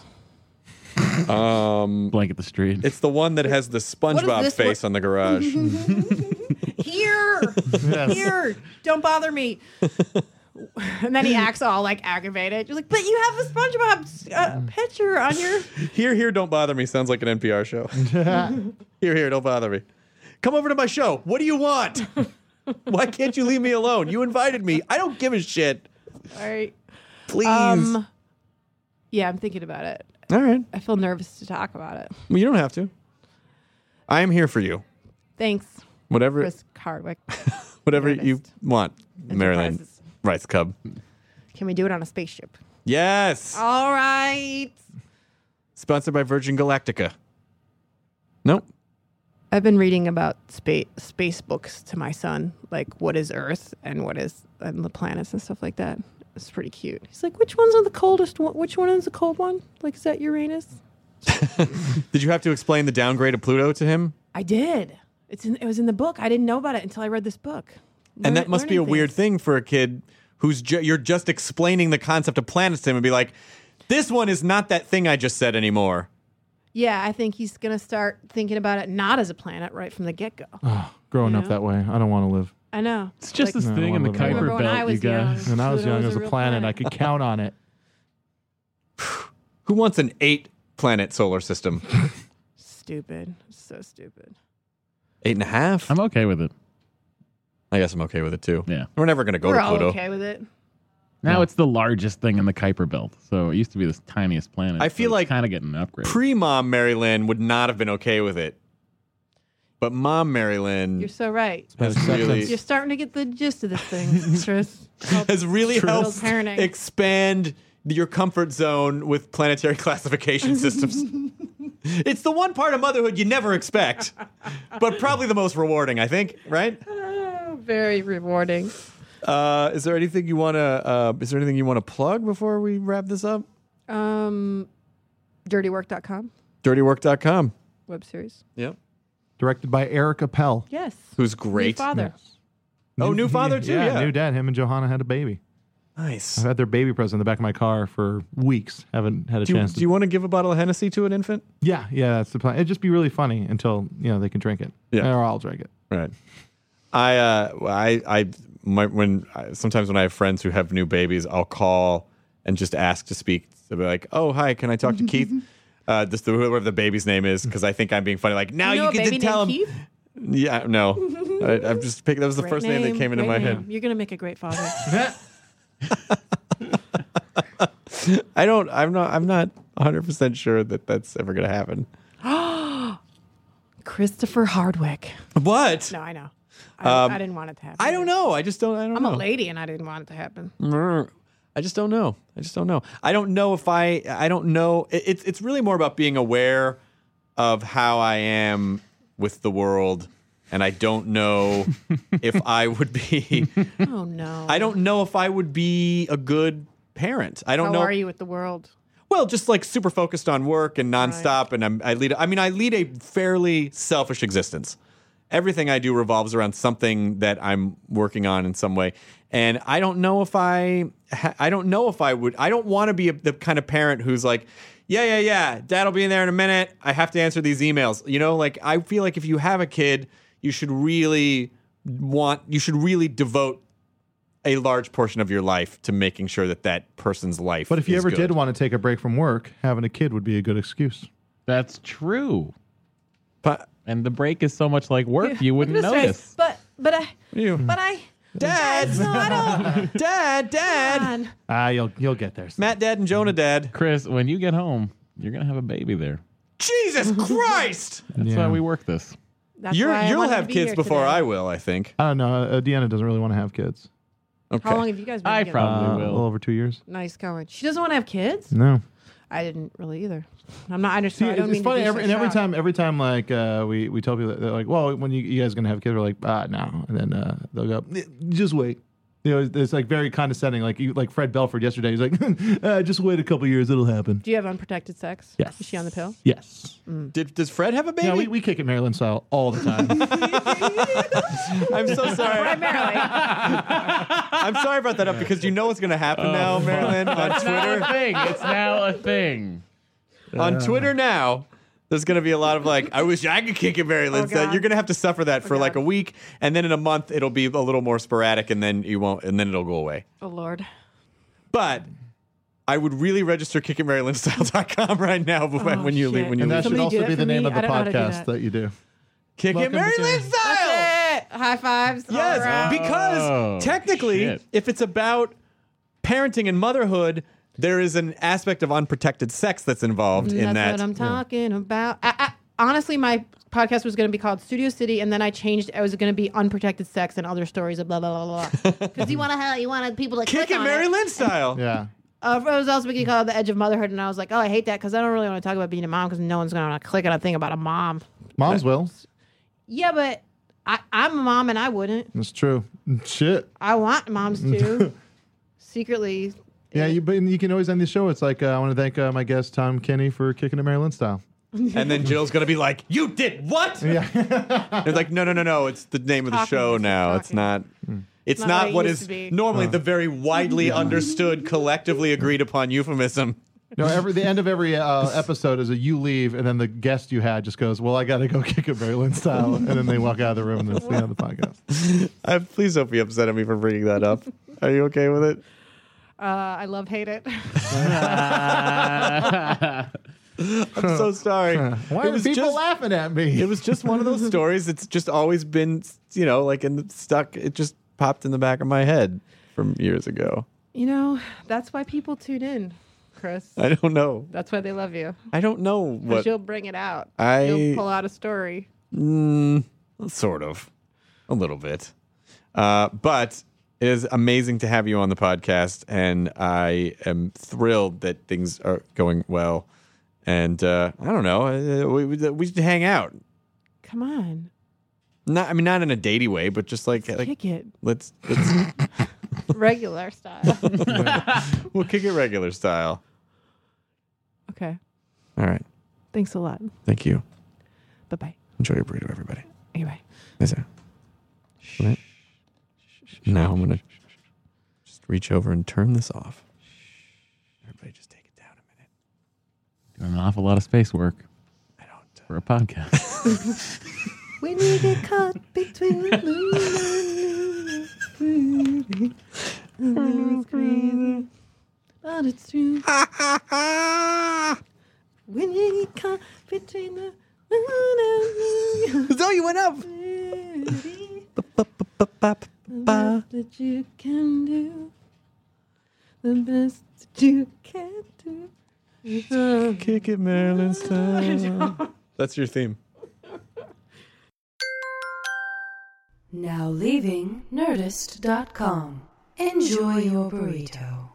Um, Blanket the street. it's the one that has the SpongeBob this face one? on the garage. Here, Yes. here, don't bother me. And then he acts all like aggravated. You're like, but you have a SpongeBob uh, picture on your. Here, here, don't bother me sounds like an N P R show. Here, here, don't bother me. Come over to my show. What do you want? Why can't you leave me alone? You invited me. I don't give a shit. All right. Please. Um, yeah, I'm thinking about it. All right. I feel nervous to talk about it. Well, you don't have to. I am here for you. Thanks, Whatever, Chris Hardwick. whatever Nerdist. you want, Marilyn Enterprises. Rice Cub. Can we do it on a spaceship? Yes. All right. Sponsored by Virgin Galactica. Nope. I've been reading about space space books to my son, like what is Earth and what is and the planets and stuff like that. It's pretty cute. He's like, which one's the coldest one? Which one is the cold one? Like, is that Uranus? Did you have to explain the downgrade of Pluto to him? I did. It's in, it was in the book. I didn't know about it until I read this book. And Learn- that must be a learning weird things. thing for a kid who's ju- you're just explaining the concept of planets to him and be like, this one is not that thing I just said anymore. Yeah, I think he's going to start thinking about it not as a planet right from the get-go. Oh, growing You up know? that way, I don't want to live. I know. It's just Like- this No, I thing in the wanna live in Kuiper Remember when I Belt, you was young? guys. When I was Pluto young was as a a real planet, planet. I could count on it. Who wants an eight planet solar system? Stupid. So stupid. Eight and a half? I'm okay with it. I guess I'm okay with it too. Yeah. We're never going to go We're to all Pluto. okay with it. Now it's the largest thing in the Kuiper Belt. So it used to be this tiniest planet. I feel like kind of getting an upgrade. Pre-mom Mary Lynn would not have been okay with it. But mom Mary Lynn You're so right. has really, You're starting to get the gist of this thing, Tris. Help- has really True. helped Parenting. expand your comfort zone with planetary classification systems. It's the one part of motherhood you never expect, but probably the most rewarding, I think, right? Oh, very rewarding. Uh, is there anything you want to uh, is there anything you want to plug before we wrap this up? Um, dirty work dot com, dirty work dot com. web series. Yep. Directed by Eric Appel. Yes. Who's New great. father. Oh, new father too, yeah. New dad. Him and Johanna had a baby. Nice. I've had their baby present in the back of my car for weeks. Haven't had a Do you, chance. do to... you want to give a bottle of Hennessy to an infant? Yeah, yeah, that's the plan. It'd just be really funny until you know they can drink it. Yeah. Or I'll drink it. Right. I uh I I my, when I, sometimes when I have friends who have new babies, I'll call and just ask to speak. To be like, oh hi, can I talk to Keith? Uh, just the, whoever the baby's name is, because I think I'm being funny. Like now You you, know a get baby to tell him. named Keith? Yeah, no. I, I'm just picking. That was the Great first name, that came into great my name. head. You're gonna make a great father. I don't. I'm not. I'm not one hundred percent sure that that's ever gonna happen. Christopher Hardwick. What? No, I know. I, Um, I didn't want it to happen. I don't know. I just don't. I don't I'm know. a lady, and I didn't want it to happen. I just don't know. I just don't know. I don't know if I. I don't know. It, it's it's really more about being aware of how I am with the world, and I don't know if I would be. Oh no. I don't know if I would be a good parent. I don't How know. are you with the world? Well, just like super focused on work and nonstop, and I'm, I lead. I mean, I lead a fairly selfish existence. Everything I do revolves around something that I'm working on in some way, and I don't know if I. Ha- I don't know if I would. I don't want to be a, the kind of parent who's like, yeah, yeah, yeah, Dad'll be in there in a minute. I have to answer these emails. You know, like I feel like if you have a kid, you should really want. You should really devote a large portion of your life to making sure that that person's life. But if you is ever good. did want to take a break from work, having a kid would be a good excuse. That's true. But and the break is so much like work, you wouldn't Look at this notice. face. But but I you, but I Dad, no, I don't. Dad, Dad, Man. Ah, you'll you'll get there. Matt, Dad, and Jonah, Dad. Chris, when you get home, you're gonna have a baby there. Jesus Christ! That's Yeah. why we work this. That's You're, why I you'll wanted to have be kids here before today. I will, I think. I don't know. Uh, Deanna doesn't really want to have kids. Okay. How long have you guys been I together? probably Uh, a will. little over two years. Nice going. She doesn't want to have kids. No. I didn't really either. I'm not. I See, understand. I it's, don't it's mean funny. to be Every, so and every shocked. time, every time, like uh, we we tell people that they're like, "Well, when you, you guys gonna have kids?" We're like, "Ah, no," and then uh, they'll go, "Eh, "Just wait." You know, it's, it's like very condescending. Like you, like Fred Belford yesterday. He's like, uh, "Just wait a couple years, it'll happen." Do you have unprotected sex? Yes. Is she on the pill? Yes. Did, does Fred have a baby? Yeah, we, we kick it Maryland style all the time. I'm so sorry. Primarily. I'm sorry about that up because you know what's going to happen now, Marilyn, on It's now a Twitter. thing. It's now a thing. On Twitter now, there's going to be a lot of like, I wish I could kick it, Marilyn. Oh, So God. you're going to have to suffer that for Oh, like a God. week, and then in a month it'll be a little more sporadic, and then you won't, and then it'll go away. Oh Lord. But I would really register kick it maryland style dot com right now before, Oh, when you shit. leave. When you and that leave. should Somebody do also that be for the name me? of the I don't know how to do podcast that. that you do. Kick it Welcome to- Maryland style. That's it. High fives. all Yes, around. because Oh, technically, shit. if it's about parenting and motherhood, there is an aspect of unprotected sex that's involved in That's that. what I'm talking about. I, I, honestly, my podcast was going to be called Studio City, and then I changed. I was going to be Unprotected Sex and Other Stories of blah blah blah blah. Because you want to have you wanted people to Kick click it, on Mary it. Lynn style. Yeah. Uh, it was also being called The Edge of Motherhood, and I was like, oh, I hate that because I don't really want to talk about being a mom because no one's going to click on a thing about a mom. Moms will. Yeah, but I, I'm a mom, and I wouldn't. That's true. Shit. I want moms to secretly. Yeah, you but you can always end the show. It's like uh, I want to thank uh, my guest Tom Kenny for kicking it Maryland style. And then Jill's gonna be like, "You did what?" Yeah. They're like, "No, no, no, no. It's the name of the Talking, show it's now. talking. It's not. It's Not not, what it what used is to be. normally the very widely understood, collectively agreed upon euphemism." No, every the end of every uh, episode is a you leave, and then the guest you had just goes, "Well, I got to go kick it Maryland style," and then they walk out of the room, and that's the end of the podcast. Uh, please don't be upset at me for bringing that up. Are you okay with it? Uh, I love hate it. I'm so sorry. Why It are was people just- laughing at me? It was just one of those stories. It's just always been, you know, like in the stuck. It just popped in the back of my head from years ago. You know, that's why people tune in, Chris. I don't know. That's why they love you. I don't know Because what. you'll bring it out. I- You'll pull out a story. Mm, sort of, a little bit, uh, but it is amazing to have you on the podcast, and I am thrilled that things are going well. And uh, I don't know, uh, we we we should hang out. Come on. Not, I mean, not in a datey way, but just like, like Kick it. let's let's Regular style. we'll kick it regular style. Okay. All right, Thanks a lot. thank you. Bye-bye. Enjoy your burrito, everybody. Anyway. Is it? Right. Now I'm gonna just reach over and turn this off. Everybody, just take it down a minute. Doing an awful lot of space work I don't. for a podcast. When you get caught between the moon and the it's crazy, but it's true. When you get caught between the moon and the So you went up. the best that you can do, the best that you can do. Kick it, Maryland style. That's your theme. Now leaving Nerdist dot com. Enjoy your burrito.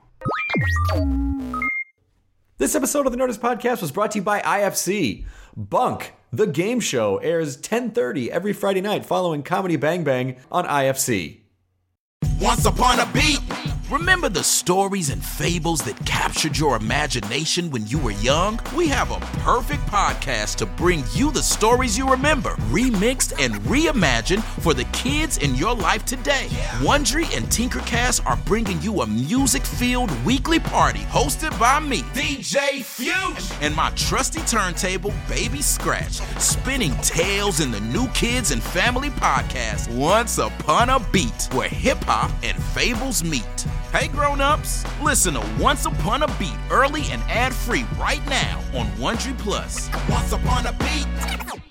This episode of the Nerdist Podcast was brought to you by I F C. Bunk, the game show, airs ten thirty every Friday night following Comedy Bang Bang on I F C. Once upon a beat. Remember the stories and fables that captured your imagination when you were young? We have a perfect podcast to bring you the stories you remember, remixed and reimagined for the kids in your life today. Wondery and Tinkercast are bringing you a music-filled weekly party hosted by me, D J Fusion, and my trusty turntable, Baby Scratch, spinning tales in the new kids and family podcast, Once Upon a Beat, where hip-hop and fables meet. Hey grown-ups, listen to Once Upon a Beat early and ad-free right now on Wondery Plus. Once Upon a Beat.